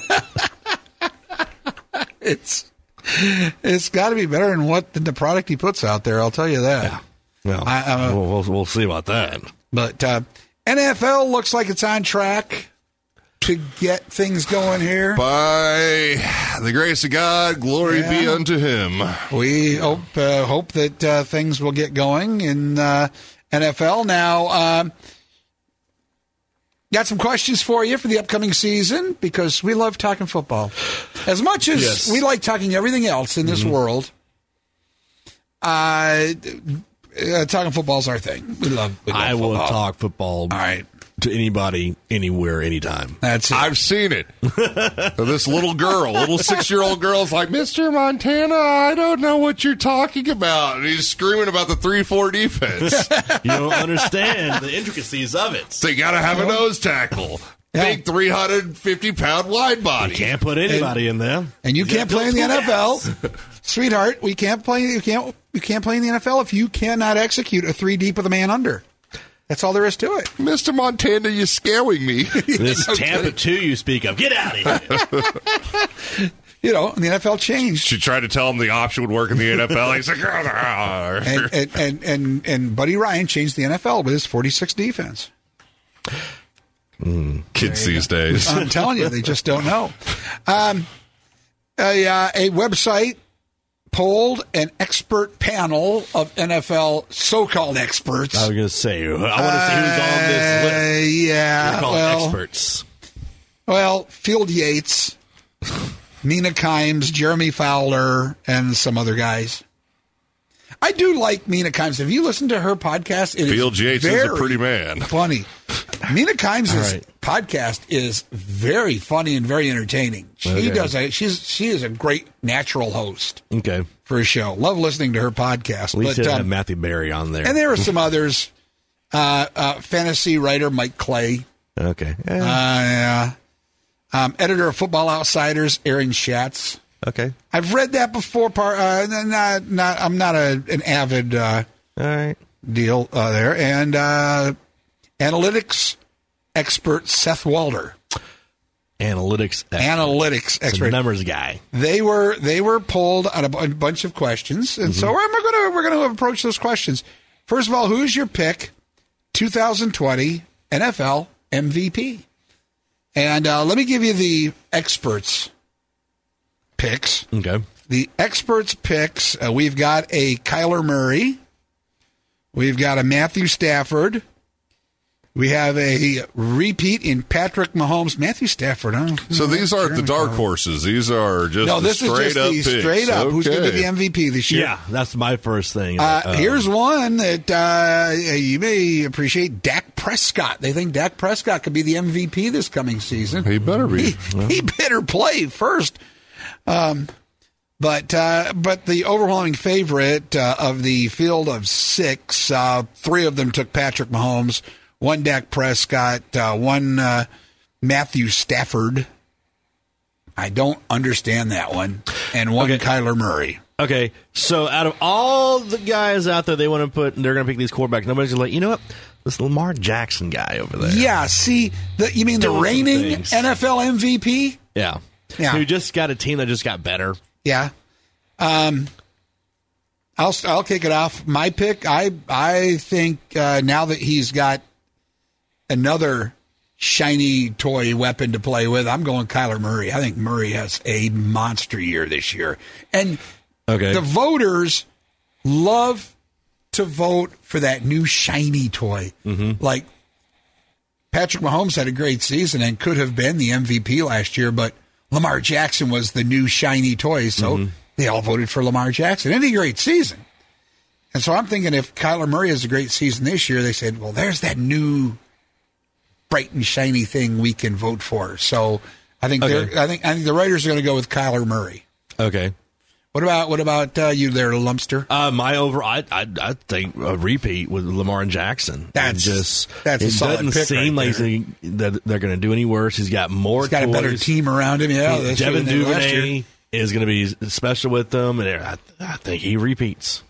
it's it's got to be better than what than the product he puts out there. I'll tell you that. Yeah. Well, I, uh, we'll, we'll, we'll see about that. But uh, N F L looks like it's on track to get things going here. By the grace of God, glory yeah. be unto him. We hope uh, hope that uh, things will get going in uh, N F L. Now, uh, got some questions for you for the upcoming season because we love talking football. As much as yes. we like talking everything else in this mm-hmm. world, uh, uh, talking football is our thing. We love, we love I football. will talk football. All right. To anybody, anywhere, anytime. That's it. I've seen it. So this little girl, little six-year-old girl is like, Mister Montana, I don't know what you're talking about. And he's screaming about the three four defense. You don't understand the intricacies of it. So you got to have a nose tackle. Yeah. Big three hundred fifty pound wide body. You can't put anybody and, in there. And you, you can't play in the N F L. Sweetheart, we can't play you can't you can't play in the N F L if you cannot execute a three deep with a man under. That's all there is to it. Mister Montana, you're scaring me. This okay. Tampa two you speak of. Get out of here. You know, the N F L changed. She tried to tell him the option would work in the N F L. He's like, and, and, and, and, and Buddy Ryan changed the N F L with his forty-six defense. Mm, kids these go. days. I'm telling you, they just don't know. Um, a, uh, a website polled an expert panel of N F L so-called experts. I was going to say, I want to see who's on this list. Uh, yeah, well, experts. Well, Field Yates, Mina Kimes, Jeremy Fowler, and some other guys. I do like Mina Kimes. Have you listened to her podcast? It Field Yates is a pretty man. Funny. Mina Kimes' right. podcast is very funny and very entertaining. She okay. does a she's she is a great natural host. Okay. For a show. Love listening to her podcast. At least but, um, have Matthew Berry on there. And there are some others. Uh, uh, fantasy writer Mike Clay. Okay. Yeah. Uh, yeah. Um, editor of Football Outsiders, Aaron Schatz. Okay. I've read that before. Part, uh, not, not, I'm not a, an avid uh, All right. deal uh, there. And uh, analytics expert Seth Walder. analytics expert. Analytics It's expert. a numbers guy. They were they were polled on a, bu- a bunch of questions, and mm-hmm. so we're going to we're going to approach those questions. First of all, who's your pick? twenty twenty N F L M V P. And uh, let me give you the experts' picks. Okay. The experts' picks. Uh, we've got a Kyler Murray. We've got a Matthew Stafford. We have a repeat in Patrick Mahomes. Matthew Stafford, huh? So these aren't the dark horses. These are just no, the this straight is just up the picks. straight up. Okay. Who's going to be the M V P this year? Yeah, that's my first thing. Uh, um, here's one that uh, you may appreciate. Dak Prescott. They think Dak Prescott could be the M V P this coming season. He better be. He, well. he better play first. Um, but uh, but the overwhelming favorite uh, of the field of six, uh, three of them took Patrick Mahomes. One Dak Prescott, uh, one uh, Matthew Stafford. I don't understand that one. And one okay. Kyler Murray. Okay, so out of all the guys out there they want to put, they're going to pick these quarterbacks, nobody's going to like, you know what? This Lamar Jackson guy over there. Yeah, see, the, you mean Doing the reigning N F L M V P? Yeah. Yeah. Who just got a team that just got better. Yeah. Um, I'll I'll kick it off. My pick, I, I think uh, now that he's got another shiny toy weapon to play with, I'm going Kyler Murray. I think Murray has a monster year this year. And okay. the voters love to vote for that new shiny toy. Mm-hmm. Like Patrick Mahomes had a great season and could have been the M V P last year, but Lamar Jackson was the new shiny toy, so mm-hmm. they all voted for Lamar Jackson. And a great season. And so I'm thinking if Kyler Murray has a great season this year, they said, well, there's that new bright and shiny thing we can vote for. So I think okay. they're I think I think the writers are going to go with Kyler Murray. Okay. What about what about uh, you there, Lumpster? Uh, my over, I, I I think a repeat with Lamar and Jackson. That's and just that's a it solid doesn't pick seem right like they, that they're going to do any worse. He's got more. He's got toys. a better team around him. Yeah, that's Devin true than last Duvernay year. is going to be special with them, and I, I think he repeats.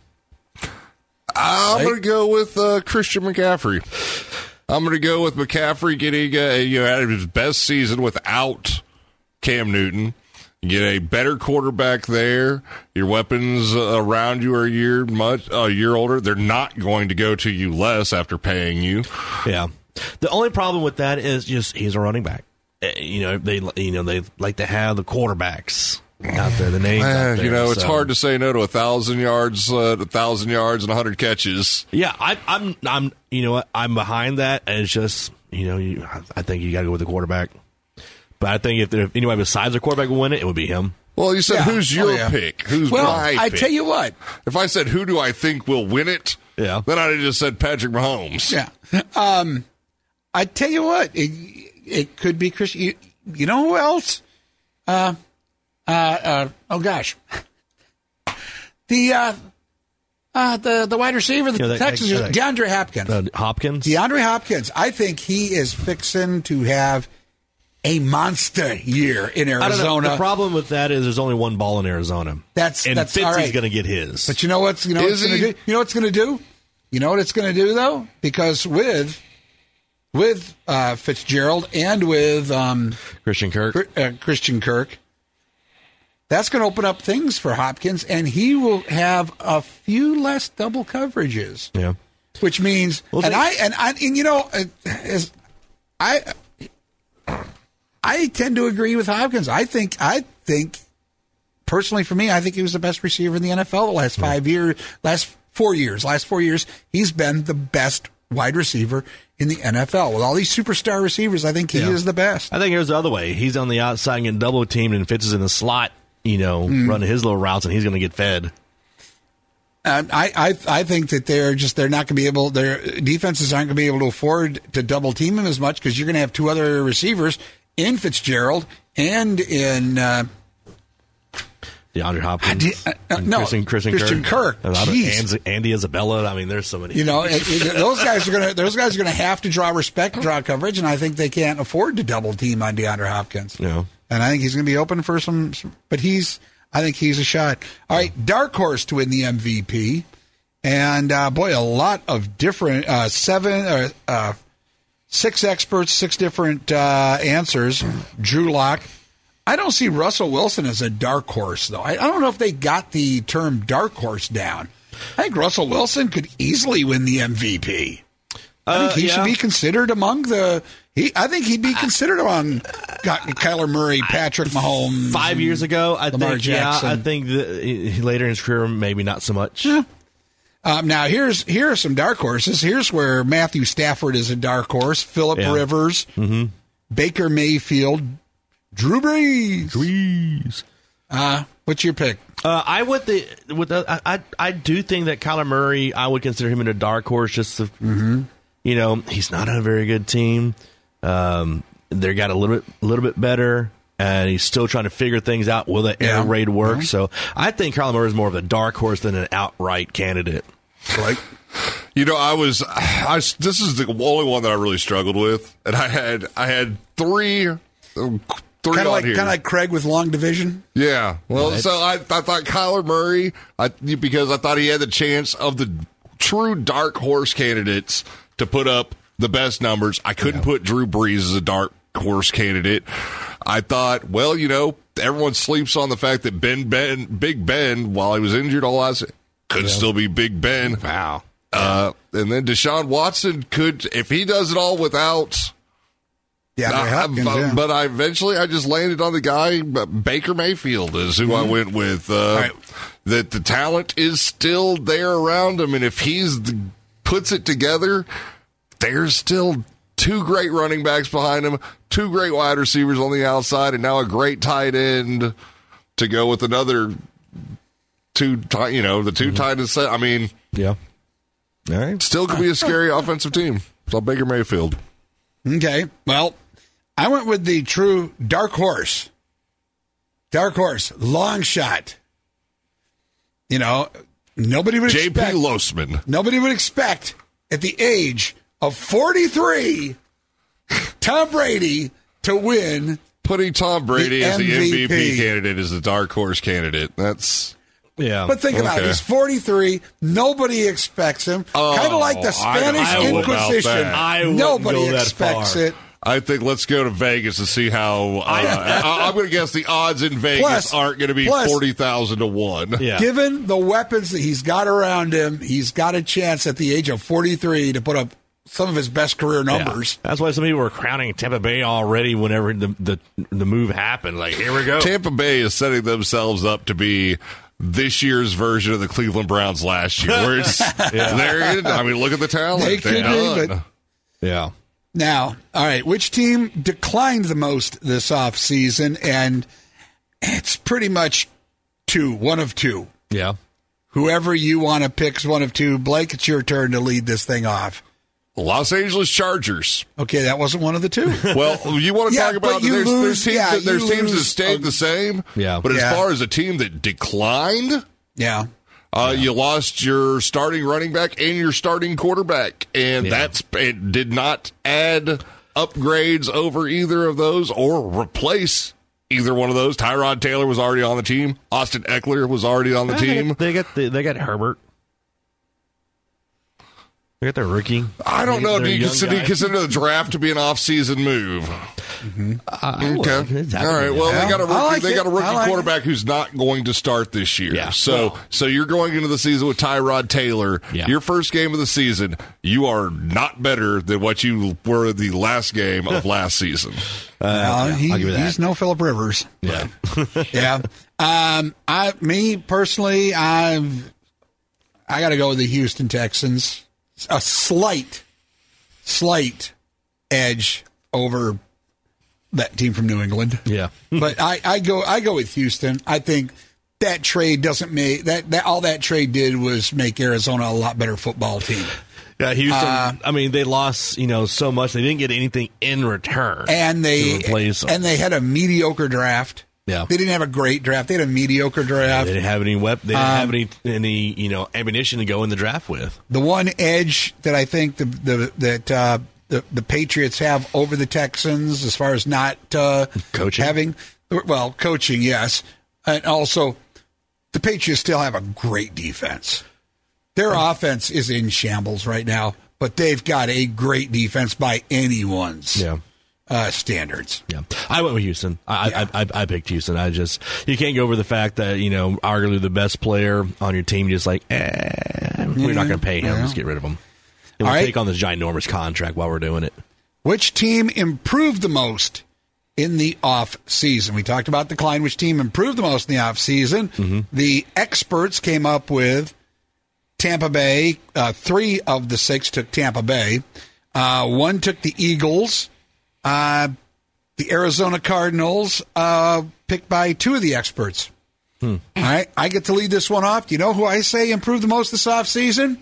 I'm Right? going to go with uh, Christian McCaffrey. I'm going to go with McCaffrey getting uh, you know out of his best season without Cam Newton. You get a better quarterback there. Your weapons uh, around you are a year much a year older. They're not going to go to you less after paying you. Yeah. The only problem with that is just he's a running back. Uh, You know they you know they like to have the quarterbacks out there. The names, Eh, out there, you know, it's so. hard to say no to a thousand yards, uh, a thousand yards and a hundred catches. Yeah, I, I'm I'm you know what I'm behind that. And it's just you know you, I think you got to go with the quarterback. But I think if, there, if anybody besides the quarterback would win it, it would be him. Well, you said, Yeah. who's your Oh, yeah. pick? Who's Well, my I pick? tell you what. If I said, who do I think will win it? Yeah. Then I'd have just said Patrick Mahomes. Yeah. Um, I tell you what, it, it could be Chris. You, you know who else? Uh, uh, uh, oh gosh, the uh, uh, the the wide receiver, the Yeah, that- Texans, that- DeAndre Hopkins. Uh, Hopkins. DeAndre Hopkins. I think he is fixing to have a monster year in I don't know. Arizona. The problem with that is there's only one ball in Arizona. That's and that's Fitzy's all right. going to get his. But you know what's you know what's Is going to he? do? You know what's going to do? You know what it's going to do though? Because with with uh, Fitzgerald and with um, Christian Kirk. uh, Christian Kirk, that's going to open up things for Hopkins, and he will have a few less double coverages. Yeah. Which means, Well, and they- I and I and you know, uh, as I I tend to agree with Hopkins. I think I think personally for me, I think he was the best receiver in the N F L the last five years, last four years, last four years. He's been the best wide receiver in the N F L with all these superstar receivers. I think he Yeah. is the best. I think it was the other way. He's on the outside getting double teamed, and Fitz is in the slot, you know, Mm. running his little routes, and he's going to get fed. Um, I, I I think that they're just they're not going to be able their defenses aren't going to be able to afford to double team him as much because you're going to have two other receivers in Fitzgerald and in uh, DeAndre Hopkins. I did- uh, uh, and no, Christian, Christian, Christian Kirk. A lot of Jeez. Andy, Andy Isabella. I mean, there's so many. you know it, it, those guys are going to those guys are going to have to draw respect, draw coverage, and I think they can't afford to double team on DeAndre Hopkins. Yeah. And I think he's going to be open for some, some but he's I think he's a shot. All right, dark horse to win the M V P. And, uh, boy, a lot of different, uh, seven, uh, uh, Six experts, six different uh, answers. Drew Lock. I don't see Russell Wilson as a dark horse, though. I, I don't know if they got the term dark horse down. I think Russell Wilson could easily win the M V P. I think Uh, he yeah. should be considered among the. He, I think he'd be considered among Kyler Murray, Patrick Mahomes. Five years ago, I Lamar think, Jackson. yeah, I think that he- later in his career, maybe not so much. Yeah. Um, now here's here are some dark horses. Here's where Matthew Stafford is a dark horse. Phillip Yeah. Rivers, Mm-hmm. Baker Mayfield, Drew Brees. Brees. Uh, what's your pick? Uh, I would the with the, I, I I do think that Kyler Murray, I would consider him in a dark horse. Just to, Mm-hmm. you know, he's not on a very good team. Um, they got a little bit a little bit better, and he's still trying to figure things out. Will the air Yeah. raid work? Yeah. So I think Kyler Murray is more of a dark horse than an outright candidate. Like, You know, I was, I was- this is the only one that I really struggled with, and I had, I had three, um, three kind on of like here. kind of like Craig with long division. Yeah. Well, What? so I, I thought Kyler Murray, I, because I thought he had the chance of the true dark horse candidates to put up the best numbers. I couldn't put Drew Brees as a dark horse candidate. I thought, well, you know, everyone sleeps on the fact that Ben, Ben, Big Ben, while he was injured all last, could still be Big Ben. Wow. Uh, and then Deshaun Watson could, if he does it all without. Yeah, I- Hopkins, I- yeah. but I eventually I just landed on the guy uh, Baker Mayfield is who I went with. Uh, right. That the talent is still there around him, and if he's the, puts it together, there's still two great running backs behind him, two great wide receivers on the outside, and now a great tight end to go with another two. Tight, you know, the two tight ends set. I mean, Yeah. All right. still could be a scary offensive team. So Baker Mayfield. Okay, well, I went with the true dark horse. Dark horse, long shot. You know, nobody would J P expect. Losman. Nobody would expect at the age of forty-three, Tom Brady to win. Putting Tom Brady The as the M V P M V P candidate is the dark horse candidate. That's Yeah. But think about it. Okay. He's forty-three. Nobody expects him. Oh, kind of like the I don't Spanish know about Inquisition. that. I wouldn't Nobody go that expects far. it. I think let's go to Vegas and see how. Uh, I, I'm going to guess the odds in Vegas Plus- aren't going to be plus- forty thousand to one. Yeah. Given the weapons that he's got around him, he's got a chance at the age of forty-three to put up some of his best career numbers. Yeah. That's why some people were crowning Tampa Bay already whenever the the, the move happened. Like, here we go. Tampa Bay is setting themselves up to be this year's version of the Cleveland Browns last year, where it's there. it- I mean, look at the talent. They could They're be, done. but Yeah. now, all right, which team declined the most this offseason? And it's pretty much two, one of two. Yeah. Whoever you want to pick is one of two. Blake, it's your turn to lead this thing off. Los Angeles Chargers. Okay, that wasn't one of the two. Well, you want to Yeah, talk about but you there's, lose- there's teams yeah, that, there's you teams that lose stayed a- the same. Yeah. But as Yeah. far as a team that declined, Yeah. uh, you lost your starting running back and your starting quarterback, and Yeah. that's it. Did not add upgrades over either of those or replace either one of those. Tyrod Taylor was already on the team. Austin Eckler was already on the team. They got the, they got Herbert. They got their rookie. I don't know. Their Do you young consider, guy. consider the draft to be an off-season move? I would. Okay. It's All happening. right. Well, Yeah. they got a I rookie. like they it. got a rookie I like quarterback who's not going to start this year. Yeah. So, so you're going into the season with Tyrod Taylor. Yeah. Your first game of the season, you are not better than what you were the last game of last season. Uh, yeah, he- I'll give you that. He's no Phillip Rivers. Yeah. Yeah. Um, I, me personally, I've, I got to go with the Houston Texans. A slight, slight edge over that team from New England. Yeah. But I, I go, I go with Houston. I think that trade doesn't make that, that all that trade did was make Arizona a lot better football team. Yeah, Houston. Uh, I mean, they lost, you know, so much. They didn't get anything in return. And they, to replace them. and they had a mediocre draft. Yeah. They didn't have a great draft. They had a mediocre draft. They didn't have any wep- They didn't Um, have any any you know ammunition to go in the draft with. The one edge that I think the, the that uh, the the Patriots have over the Texans, as far as not uh, Coaching? having, well, coaching, yes, and also the Patriots still have a great defense. Their offense is in shambles right now, but they've got a great defense by anyone's Yeah. uh, standards. Yeah, I went with Houston. I, Yeah. I, I I picked Houston. I just you can't go over the fact that you know arguably the best player on your team just like eh, we're not going to pay him. Yeah. Just get rid of him. And we'll All right. take on this ginormous contract while we're doing it. Which team improved the most in the off season? We talked about the decline. Which team improved the most in the off season? Mm-hmm. The experts came up with Tampa Bay. Uh, three of the six took Tampa Bay. Uh, one took the Eagles. Uh, the Arizona Cardinals, uh, picked by two of the experts. Hmm. All right, I get to lead this one off. Do you know who I say improved the most this offseason?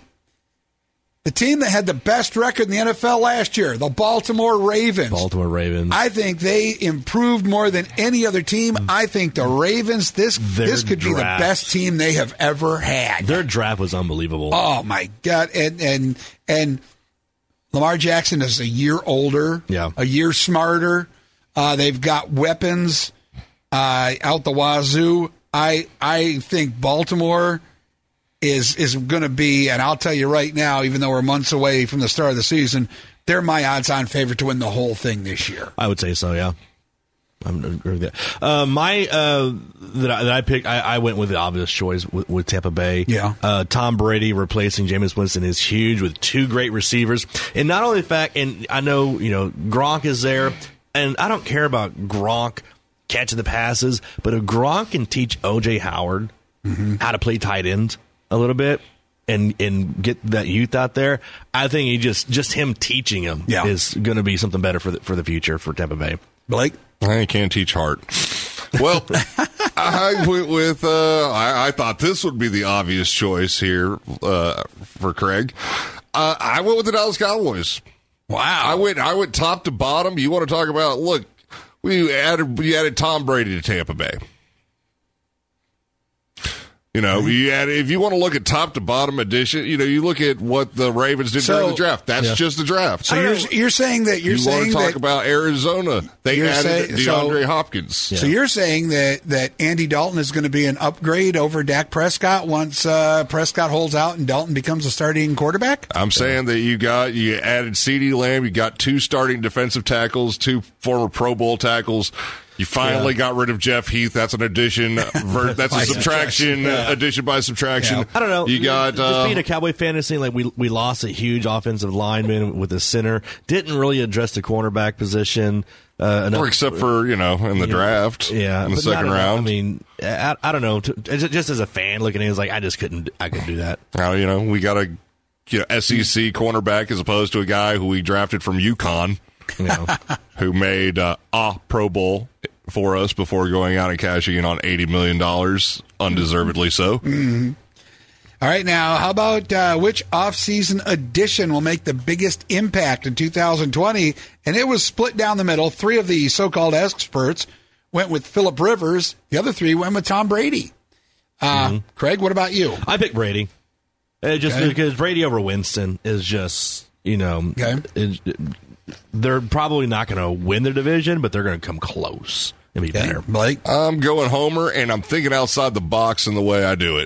The team that had the best record in the N F L last year, the Baltimore Ravens. Baltimore Ravens. I think they improved more than any other team. I think the Ravens, this Their this could be the draft. best team they have ever had. Their draft was unbelievable. Oh my God! And and and Lamar Jackson is a year older, Yeah. a year smarter. Uh, they've got weapons uh, out the wazoo. I I think Baltimore is is going to be, and I'll tell you right now, even though we're months away from the start of the season, they're my odds-on favorite to win the whole thing this year. I would say so, yeah. I'm agree with that. Uh, my uh, that I, that I picked, I, I went with the obvious choice with, with Tampa Bay. Yeah. Uh, Tom Brady replacing Jameis Winston is huge with two great receivers, and not only the fact, and I know you know Gronk is there, and I don't care about Gronk catching the passes, but if Gronk can teach O J Howard Mm-hmm. how to play tight end a little bit. And and get that youth out there. I think he just just him teaching him Yeah. is going to be something better for the, for the future for Tampa Bay. Blake, I can't teach heart. Well, I went with. Uh, I, I thought this would be the obvious choice here uh, for Craig. Uh, I went with the Dallas Cowboys. Wow, I went. I went top to bottom. You want to talk about? Look, we added. We added Tom Brady to Tampa Bay. You know, you add, if you want to look at top to bottom addition, you know, you look at what the Ravens did So- during the draft. That's Yeah. just the draft. so you're you're saying that you're you want saying to talk that about Arizona? They You're added say- so- DeAndre Hopkins. So you're saying that, that Andy Dalton is going to be an upgrade over Dak Prescott once uh, Prescott holds out and Dalton becomes a starting quarterback? I'm saying that you got you added CeeDee Lamb, you got two starting defensive tackles, two former Pro Bowl tackles. You finally Yeah. got rid of Jeff Heath. That's an addition. Ver- That's By a subtraction. subtraction, yeah. Addition by subtraction. Yeah. I don't know. You got just uh, being a Cowboy fan and saying like we we lost a huge offensive lineman with a center. Didn't really address the cornerback position. Uh, enough, or except for you know in the you know, draft, yeah, in the but second I don't know. round. I mean, I, I don't know. To, just as a fan looking at it, it's like I just couldn't. I couldn't do that. Now, you know, we got a you know, S E C cornerback as opposed to a guy who we drafted from UConn, You know, who made uh, a Pro Bowl for us before going out and cashing in on eighty million dollars, undeservedly so. Mm-hmm. All right, now, how about uh, which offseason addition will make the biggest impact in two thousand twenty? And it was split down the middle. Three of the so-called experts went with Phillip Rivers. The other three went with Tom Brady. Uh, Mm-hmm. Craig, what about you? I picked Brady. Uh, just Okay. because Brady over Winston is just you know, Okay. it- it- they're probably not going to win their division, but they're going to come close and be Okay. better. Blake? I'm going Homer, and I'm thinking outside the box in the way I do it.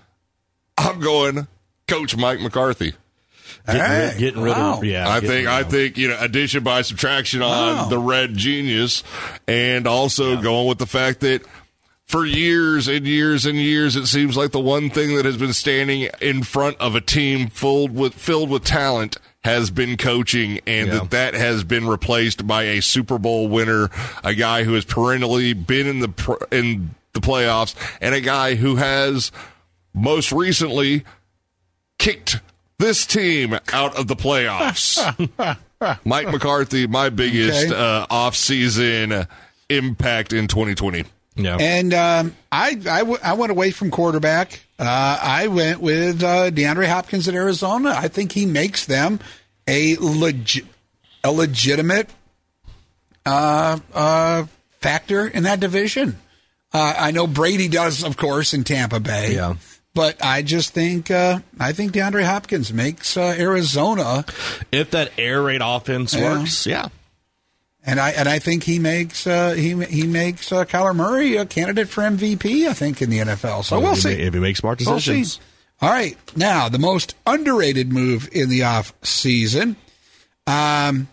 I'm going Coach Mike McCarthy. Getting, Hey, rid, getting rid wow. of yeah. I getting think rid I of- think you know addition by subtraction on Wow. the Red Genius, and also going with the fact that for years and years and years it seems like the one thing that has been standing in front of a team filled with filled with talent has been coaching, and Yeah. that that has been replaced by a Super Bowl winner, a guy who has perennially been in the pr- in the playoffs, and a guy who has most recently kicked this team out of the playoffs. Mike McCarthy, my biggest Okay. uh, off-season impact in twenty twenty. Yeah. And um, I, I, w- I went away from quarterback. Uh, I went with uh, DeAndre Hopkins at Arizona. I think he makes them a legit, a legitimate uh, uh, factor in that division. Uh, I know Brady does, of course, in Tampa Bay. Yeah. But I just think uh, I think DeAndre Hopkins makes uh, Arizona, If that air raid offense Yeah. works, yeah. and I and I think he makes uh, he he makes uh, Kyler Murray a candidate for M V P. I think in the N F L. So If we'll he see. ma- if he makes smart We'll see. decisions. All right. Now, the most underrated move in the off season. Um,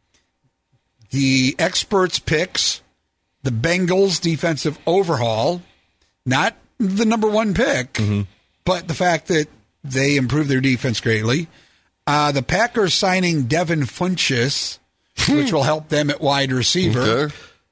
the experts picks the Bengals defensive overhaul, not the number one pick, mm-hmm. but the fact that they improved their defense greatly. Uh, the Packers signing Devin Funchess, which will help them at wide receiver. Okay.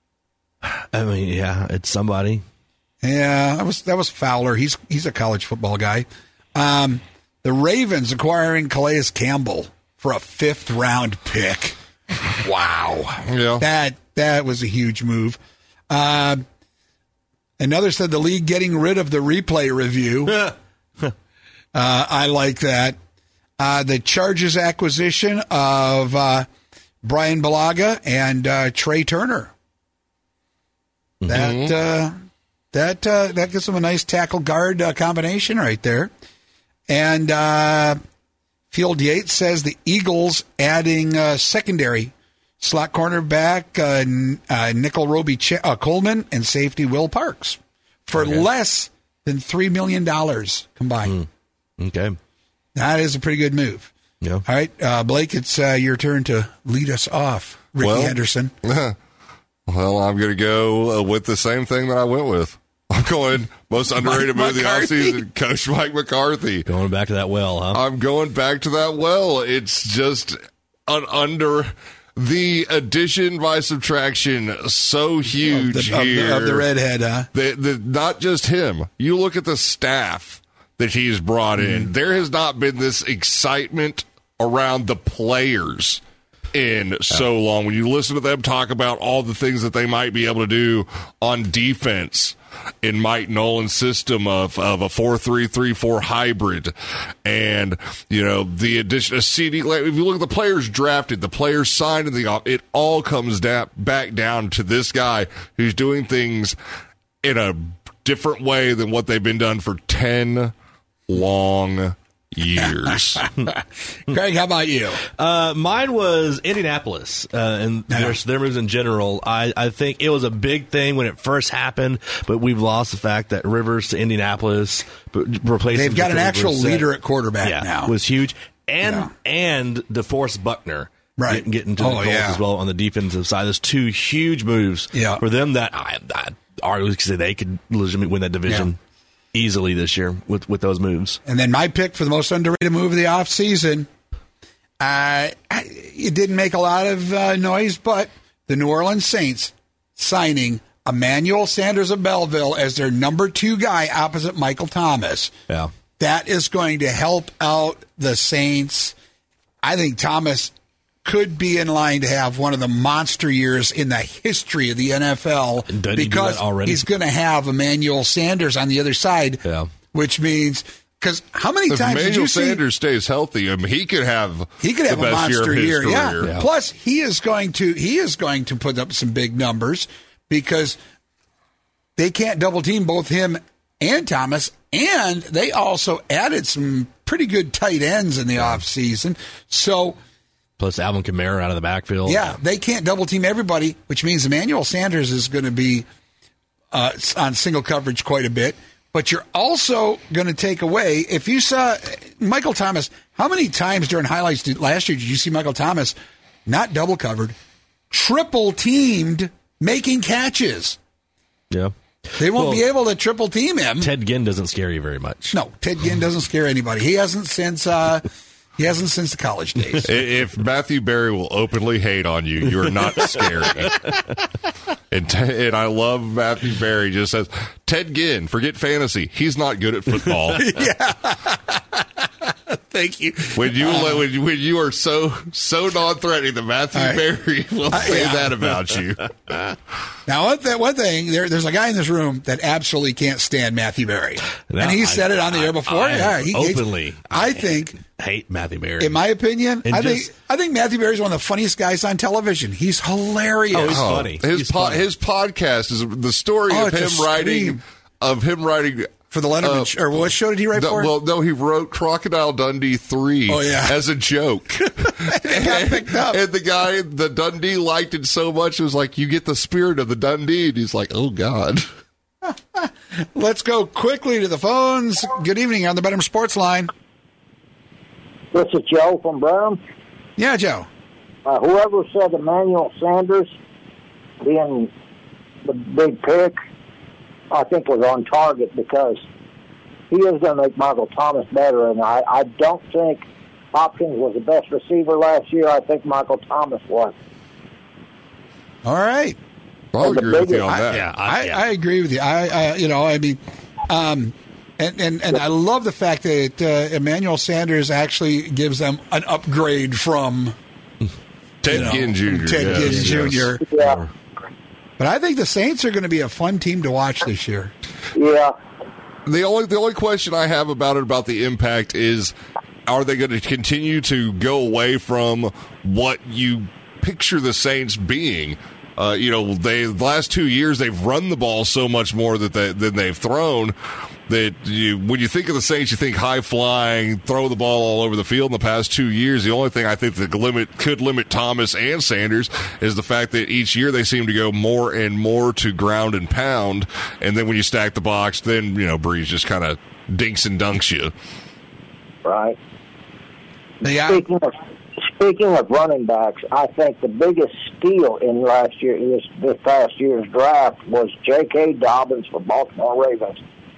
I mean, yeah, it's somebody. Yeah, that was that was Fowler. He's he's a college football guy. Um, the Ravens acquiring Calais Campbell for a fifth round pick. Wow, yeah, that that was a huge move. Uh, another said the league getting rid of the replay review. uh, I like that. Uh, the Chargers acquisition of uh, Brian Bulaga and uh, Trey Turner. Mm-hmm. That uh, that uh, that gives them a nice tackle guard uh, combination right there. And uh, Field Yates says the Eagles adding uh, secondary slot cornerback uh, uh, Nickel Roby Ch- uh, Coleman and safety Will Parks for okay. less than three million dollars combined. Mm. Okay. That is a pretty good move. Yeah. All right, uh, Blake, it's uh, your turn to lead us off. Ricky well, Henderson. Well, I'm going to go uh, with the same thing that I went with. I'm going most underrated move of the offseason, Coach Mike McCarthy. Going back to that well, huh? I'm going back to that well. It's just an under the addition by subtraction so huge of the, here. Of the, of the redhead, huh? The, the, not just him. You look at the staff that he's brought in. Mm. There has not been this excitement around the players in so long. When you listen to them talk about all the things that they might be able to do on defense in Mike Nolan's system of, of a four three three four hybrid, and you know the addition of C D. If you look at the players drafted, the players signed in the off, it all comes down back down to this guy who's doing things in a different way than what they've been done for ten long years. Craig, how about you? Uh, mine was Indianapolis, uh, and their, their moves in general. I, I think it was a big thing when it first happened, but we've lost the fact that Rivers to Indianapolis, but replacing they've got an actual Brissett, leader at quarterback yeah, now. Was huge, and yeah. and DeForest Buckner. Right. Getting, getting to oh, the Colts yeah. as well on the defensive side. Those two huge moves yeah. for them that I, I arguably say they could legitimately win that division. Yeah. Easily this year with, with those moves. And then my pick for the most underrated move of the offseason, uh, it didn't make a lot of uh, noise, but the New Orleans Saints signing Emmanuel Sanders of Belleville as their number two guy opposite Michael Thomas. Yeah. That is going to help out the Saints. I think Thomas could be in line to have one of the monster years in the history of the N F L because he he's going to have Emmanuel Sanders on the other side, yeah. which means because how many if times Emmanuel did you see Sanders stays healthy? I mean, he could have he could have the a best monster year, of his year, yeah. career. yeah. Plus, he is going to he is going to put up some big numbers because they can't double team both him and Thomas, and they also added some pretty good tight ends in the yeah. offseason. So. Plus Alvin Kamara out of the backfield. Yeah, they can't double team everybody, which means Emmanuel Sanders is going to be uh, on single coverage quite a bit. But you're also going to take away, if you saw Michael Thomas, how many times during highlights did, last year did you see Michael Thomas not double covered, triple teamed, making catches? Yeah. They won't well, be able to triple team him. Ted Ginn doesn't scare you very much. No, Ted Ginn doesn't scare anybody. He hasn't since... Uh, He hasn't since the college days. If Matthew Berry will openly hate on you, you are not scared. and, t- and I love Matthew Berry just says, Ted Ginn, forget fantasy. He's not good at football. Yeah. Thank you. When you uh, when, you, when you are so so non-threatening that Matthew right. Berry will uh, say yeah. that about you. Now, one, th- one thing, there, there's a guy in this room that absolutely can't stand Matthew Berry. No, and he I, said it on the air before. I, yeah, he, openly. I think... hate Matthew Berry. In my opinion, and I just, think I think Matthew Berry is one of the funniest guys on television. He's hilarious. Oh, he's oh, funny. His he's po- funny. his podcast is the story oh, of him writing of him writing for the Letterman uh, show. Or what show did he write the, for? Well, no, he wrote Crocodile Dundee three oh, yeah. as a joke. It got picked up. And the guy, the Dundee liked it so much, it was like, you get the spirit of the Dundee. And he's like, oh, God. Let's go quickly to the phones. Good evening on the Better Sports Line. This is Joe from Brum. Yeah, Joe. Uh, whoever said Emmanuel Sanders being the big pick, I think was on target because he is going to make Michael Thomas better. And I, I don't think Hopkins was the best receiver last year. I think Michael Thomas was. All right. I'll agree with you on that. I, yeah, I, I, I agree with you. I, I you know, I mean, um, and, and, and I love the fact that uh, Emmanuel Sanders actually gives them an upgrade from Ted you know, Ginn Junior Ted yes, Ginn yes. Junior Yeah. But I think the Saints are going to be a fun team to watch this year. Yeah. The only the only question I have about it, about the impact, is are they going to continue to go away from what you picture the Saints being? Uh, you know, they the last two years they've run the ball so much more that they, than they've thrown. That you, when you think of the Saints, you think high flying, throw the ball all over the field. In the past two years, the only thing I think that limit could limit Thomas and Sanders is the fact that each year they seem to go more and more to ground and pound. And then when you stack the box, then you know Breeze just kind of dinks and dunks you. Right. Yeah. Speaking of speaking of running backs, I think the biggest steal in last year, this, this past year's draft, was J K. Dobbins for Baltimore Ravens.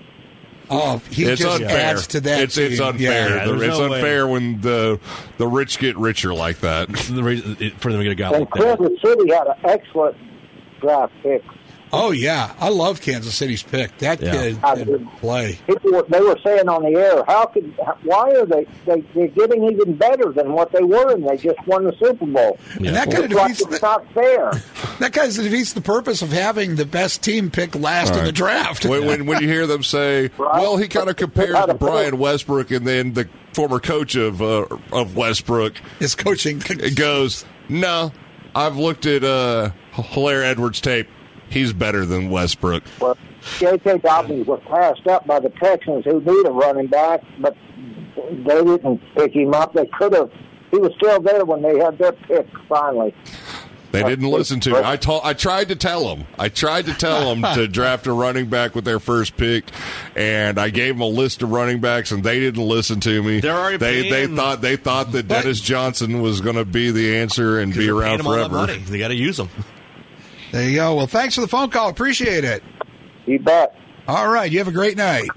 Oh, he it's just unfair. adds to that. It's it's team. unfair. Yeah, The- there's it's no unfair way. when the the rich get richer like that. The reason- it- For them to get a guy And like that. Kansas City had an excellent draft pick. Oh, yeah. I love Kansas City's pick. That Yeah. kid I can did. play. People were, they were saying on the air, how could, why are they, they they're getting even better than what they were, and they just won the Super Bowl. And that kind of It's like defeats it's the, not fair. that kind of defeats the purpose of having the best team pick last in the draft. When, when, when you hear them say, well, he kind of compares How to to Brian pick. Westbrook, and then the former coach of uh, of Westbrook His coaching. goes, no, I've looked at uh, Hilaire Edwards' tape. He's better than Westbrook. Well, J K. Dobbins was passed up by the Texans, who need a running back, but they didn't pick him up. They could have. He was still there when they had their pick finally. They didn't listen to me. I told, I tried to tell them. I tried to tell them to draft a running back with their first pick, and I gave them a list of running backs, and they didn't listen to me. They're already they they paying- thought they thought that Dennis Johnson was going to be the answer and be They're around paying them all that forever. money. They got to use them. There you go. Well, thanks for the phone call. Appreciate it. You bet. All right. You have a great night.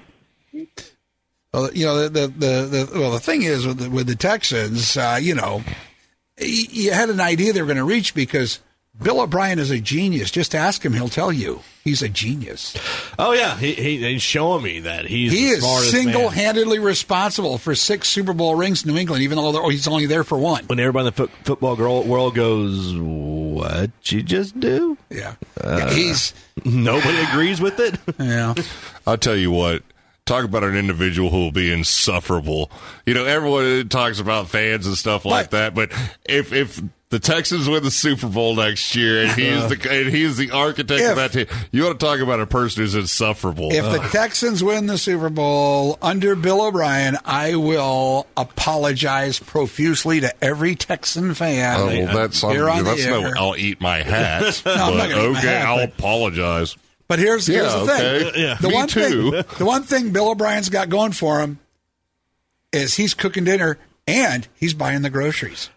Well, you know, the, the, the, the well, the thing is with the, with the Texans, uh, you know, y- you had an idea they were going to reach because Bill O'Brien is a genius. Just ask him. He'll tell you. He's a genius. Oh, yeah. He, he, he's showing me that he's He the is smartest man. single-handedly responsible for six Super Bowl rings in New England, even though they're- he's only there for one. When everybody in the foot, football girl, world goes, what you just do? Yeah. Uh, Yeah, he's nobody agrees with it. Yeah. I'll tell you what. Talk about an individual who will be insufferable. You know, everyone talks about fans and stuff like that, but if if the Texans win the Super Bowl next year and he's the and he's the architect If- of that team, you want to talk about a person who's insufferable. If the Texans win the Super Bowl under Bill O'Brien, I will apologize profusely to every Texan fan. Oh, well, that's here on that's the no. air. I'll eat my hat. No, I'm not but gonna eat my okay, hat, I'll but- apologize. But here's here's Yeah, the thing. okay. Yeah. The Me one too. thing the one thing Bill O'Brien's got going for him is he's cooking dinner and he's buying the groceries.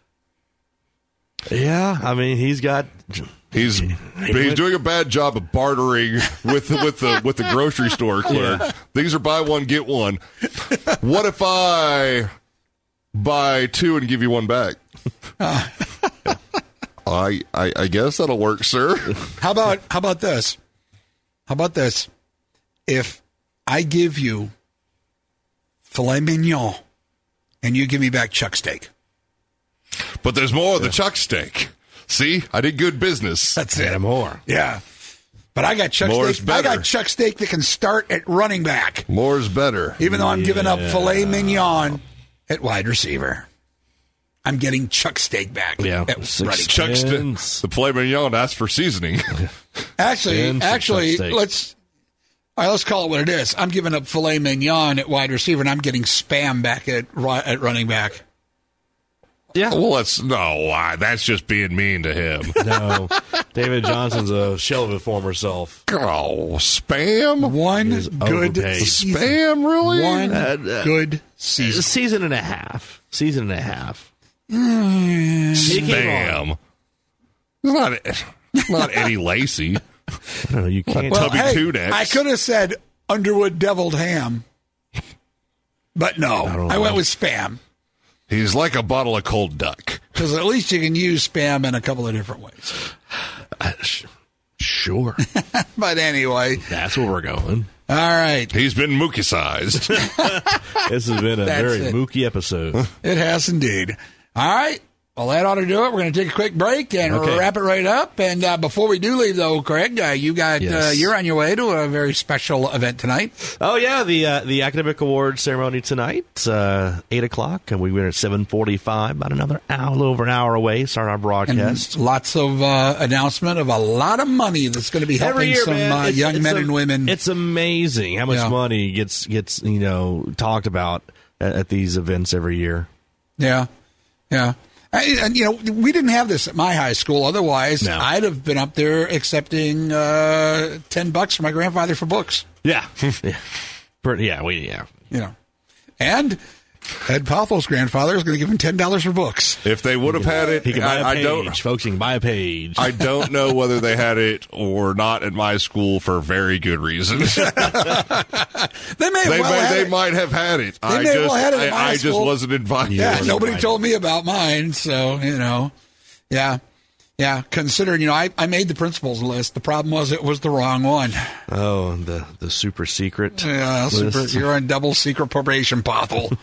Yeah, I mean, he's got. He's he's doing a bad job of bartering with with the with the grocery store clerk. Yeah. These are buy one get one. What if I buy two and give you one back? I, I I guess that'll work, sir. How about how about this? How about this? If I give you filet mignon and you give me back chuck steak. But there's more of the chuck steak. See, I did good business. That's it. more. Yeah. But I got chuck More's steak. I better. got chuck steak that can start at running back, More's better. even though I'm giving up Yeah. filet mignon at wide receiver. I'm getting chuck steak back. Yeah. at Six running back. Chuck steak. Tens. The filet mignon, that's for seasoning. Actually, And some actually, chuck steak. let's all right, let's call it what it is. I'm giving up filet mignon at wide receiver, and I'm getting spam back at ru- at running back. Yeah. Well, that's no. Uh, that's just being mean to him. No, David Johnson's a shell of his former self. Oh, Spam. One good season. Spam, really? One uh, good season. Season and a half. Season and a half. Mm. Spam. It's not, it's not Eddie Lacy. I don't know. You can't. Well, Tubby hey, Tudex. I could have said Underwood deviled ham, but no, I, I went with Spam. He's like a bottle of cold duck. Because at least you can use Spam in a couple of different ways. Uh, sh- sure. But anyway. That's where we're going. All right. He's been Mookie-sized. This has been a That's very it. Mookie episode. It has indeed. All right. Well, that ought to do it. We're going to take a quick break and Okay. wrap it right up. And uh, before we do leave, though, Craig, uh, you got Yes. uh, you're on your way to a very special event tonight. Oh yeah, the uh, the academic awards ceremony tonight, uh, eight o'clock, and we were at seven forty-five, about another hour, a little over an hour away. Start our broadcast. And lots of uh, announcement of a lot of money that's going to be helping Every year, some man, uh, it's- young it's men a- and women. It's amazing how much Yeah. money gets gets you know talked about at, at these events every year. Yeah, yeah. I, and, you know, we didn't have this at my high school. Otherwise, No. I'd have been up there accepting uh, ten bucks from my grandfather for books. Yeah, yeah, Pretty- yeah. We yeah. You know, and Ed Pothel's grandfather is going to give him ten dollars for books. If they would have had it, He can buy a I, page, I don't. folks. He can buy a page. I don't know whether they had it or not at my school for very good reasons. They may have they well may, had they it. might have had it. They I may have just, well had it at I, my I just school. wasn't invited. Yeah, wasn't nobody invited. told me about mine, so you know, yeah, yeah. Considering, you know, I, I made the principal's list. The problem was it was the wrong one. Oh, the the super secret. Yeah, super, list. you're on double secret probation, Pothel.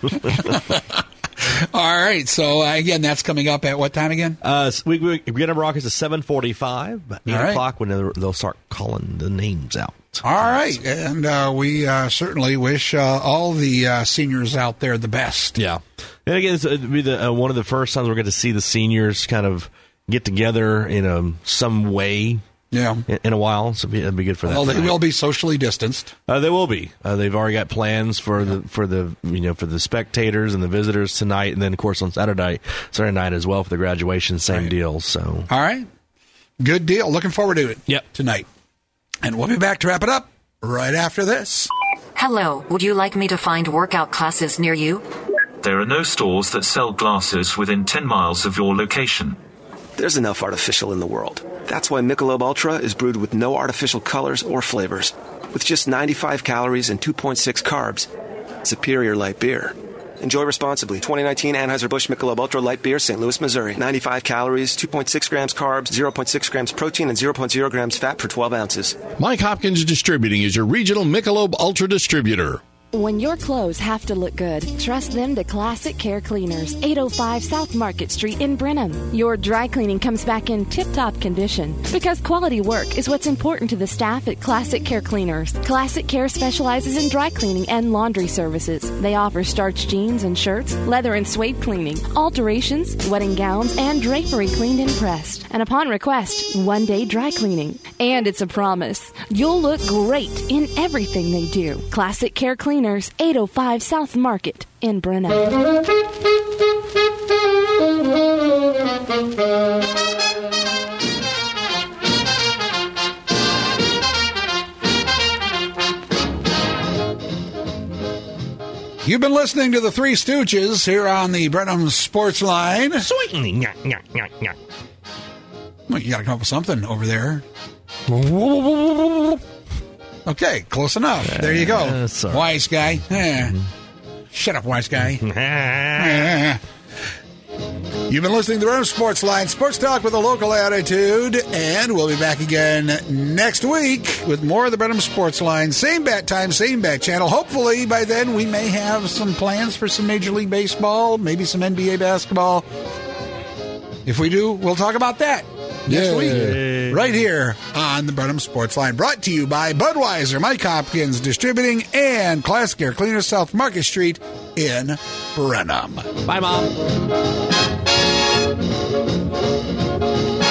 All right, so uh, again, that's coming up at what time again? Uh, we, we, we get our Rockets at seven forty-five, eight All right. o'clock when they'll, they'll start calling the names out. All right, and uh, we uh, certainly wish uh, all the uh, seniors out there the best. Yeah, and again, it's, it'll be the, uh, one of the first times we're going to see the seniors kind of get together in a, some way. Yeah, in, in a while, so it'll be, it'll be good for that. Well, they tonight. will be socially distanced. Uh, they will be. Uh, they've already got plans for the for the you know for the spectators and the visitors tonight, and then of course on Saturday, Saturday night as well for the graduation. Same Right. deal. So All right, good deal. Looking forward to it. Yep. Tonight, and we'll be back to wrap it up right after this. Hello, would you like me to find workout classes near you? There are no stores that sell glasses within ten miles of your location. There's enough artificial in the world. That's why Michelob Ultra is brewed with no artificial colors or flavors. With just ninety-five calories and two point six carbs. Superior light beer. Enjoy responsibly. twenty nineteen Anheuser-Busch Michelob Ultra Light Beer, Saint Louis, Missouri. ninety-five calories, two point six grams carbs, zero point six grams protein, and zero point zero grams fat per twelve ounces. Mike Hopkins Distributing is your regional Michelob Ultra distributor. When your clothes have to look good, trust them to Classic Care Cleaners, eight oh five South Market Street in Brenham. Your dry cleaning comes back in tip-top condition because quality work is what's important to the staff at Classic Care Cleaners. Classic Care specializes in dry cleaning and laundry services. They offer starched jeans and shirts, leather and suede cleaning, alterations, wedding gowns, and drapery cleaned and pressed. And upon request, one-day dry cleaning. And it's a promise. You'll look great in everything they do. Classic Care Cleaners, eight oh five South Market in Brenham. You've been listening to the Three Stooges here on the Brenham Sports Line. Sweetly. Well, you got to come up with something over there. Okay, close enough. There you go. Uh, sorry. Wise guy. Eh. Shut up, wise guy. Eh. You've been listening to the Brenham Sports Line, sports talk with a local attitude, and we'll be back again next week with more of the Brenham Sports Line. Same bat time, same bat channel. Hopefully by then we may have some plans for some Major League Baseball, maybe some N B A basketball. If we do, we'll talk about that next week, right here on the Brenham Sports Line. Brought to you by Budweiser, Mike Hopkins Distributing, and Classic Air Cleaners, South Market Street in Brenham. Bye, Mom.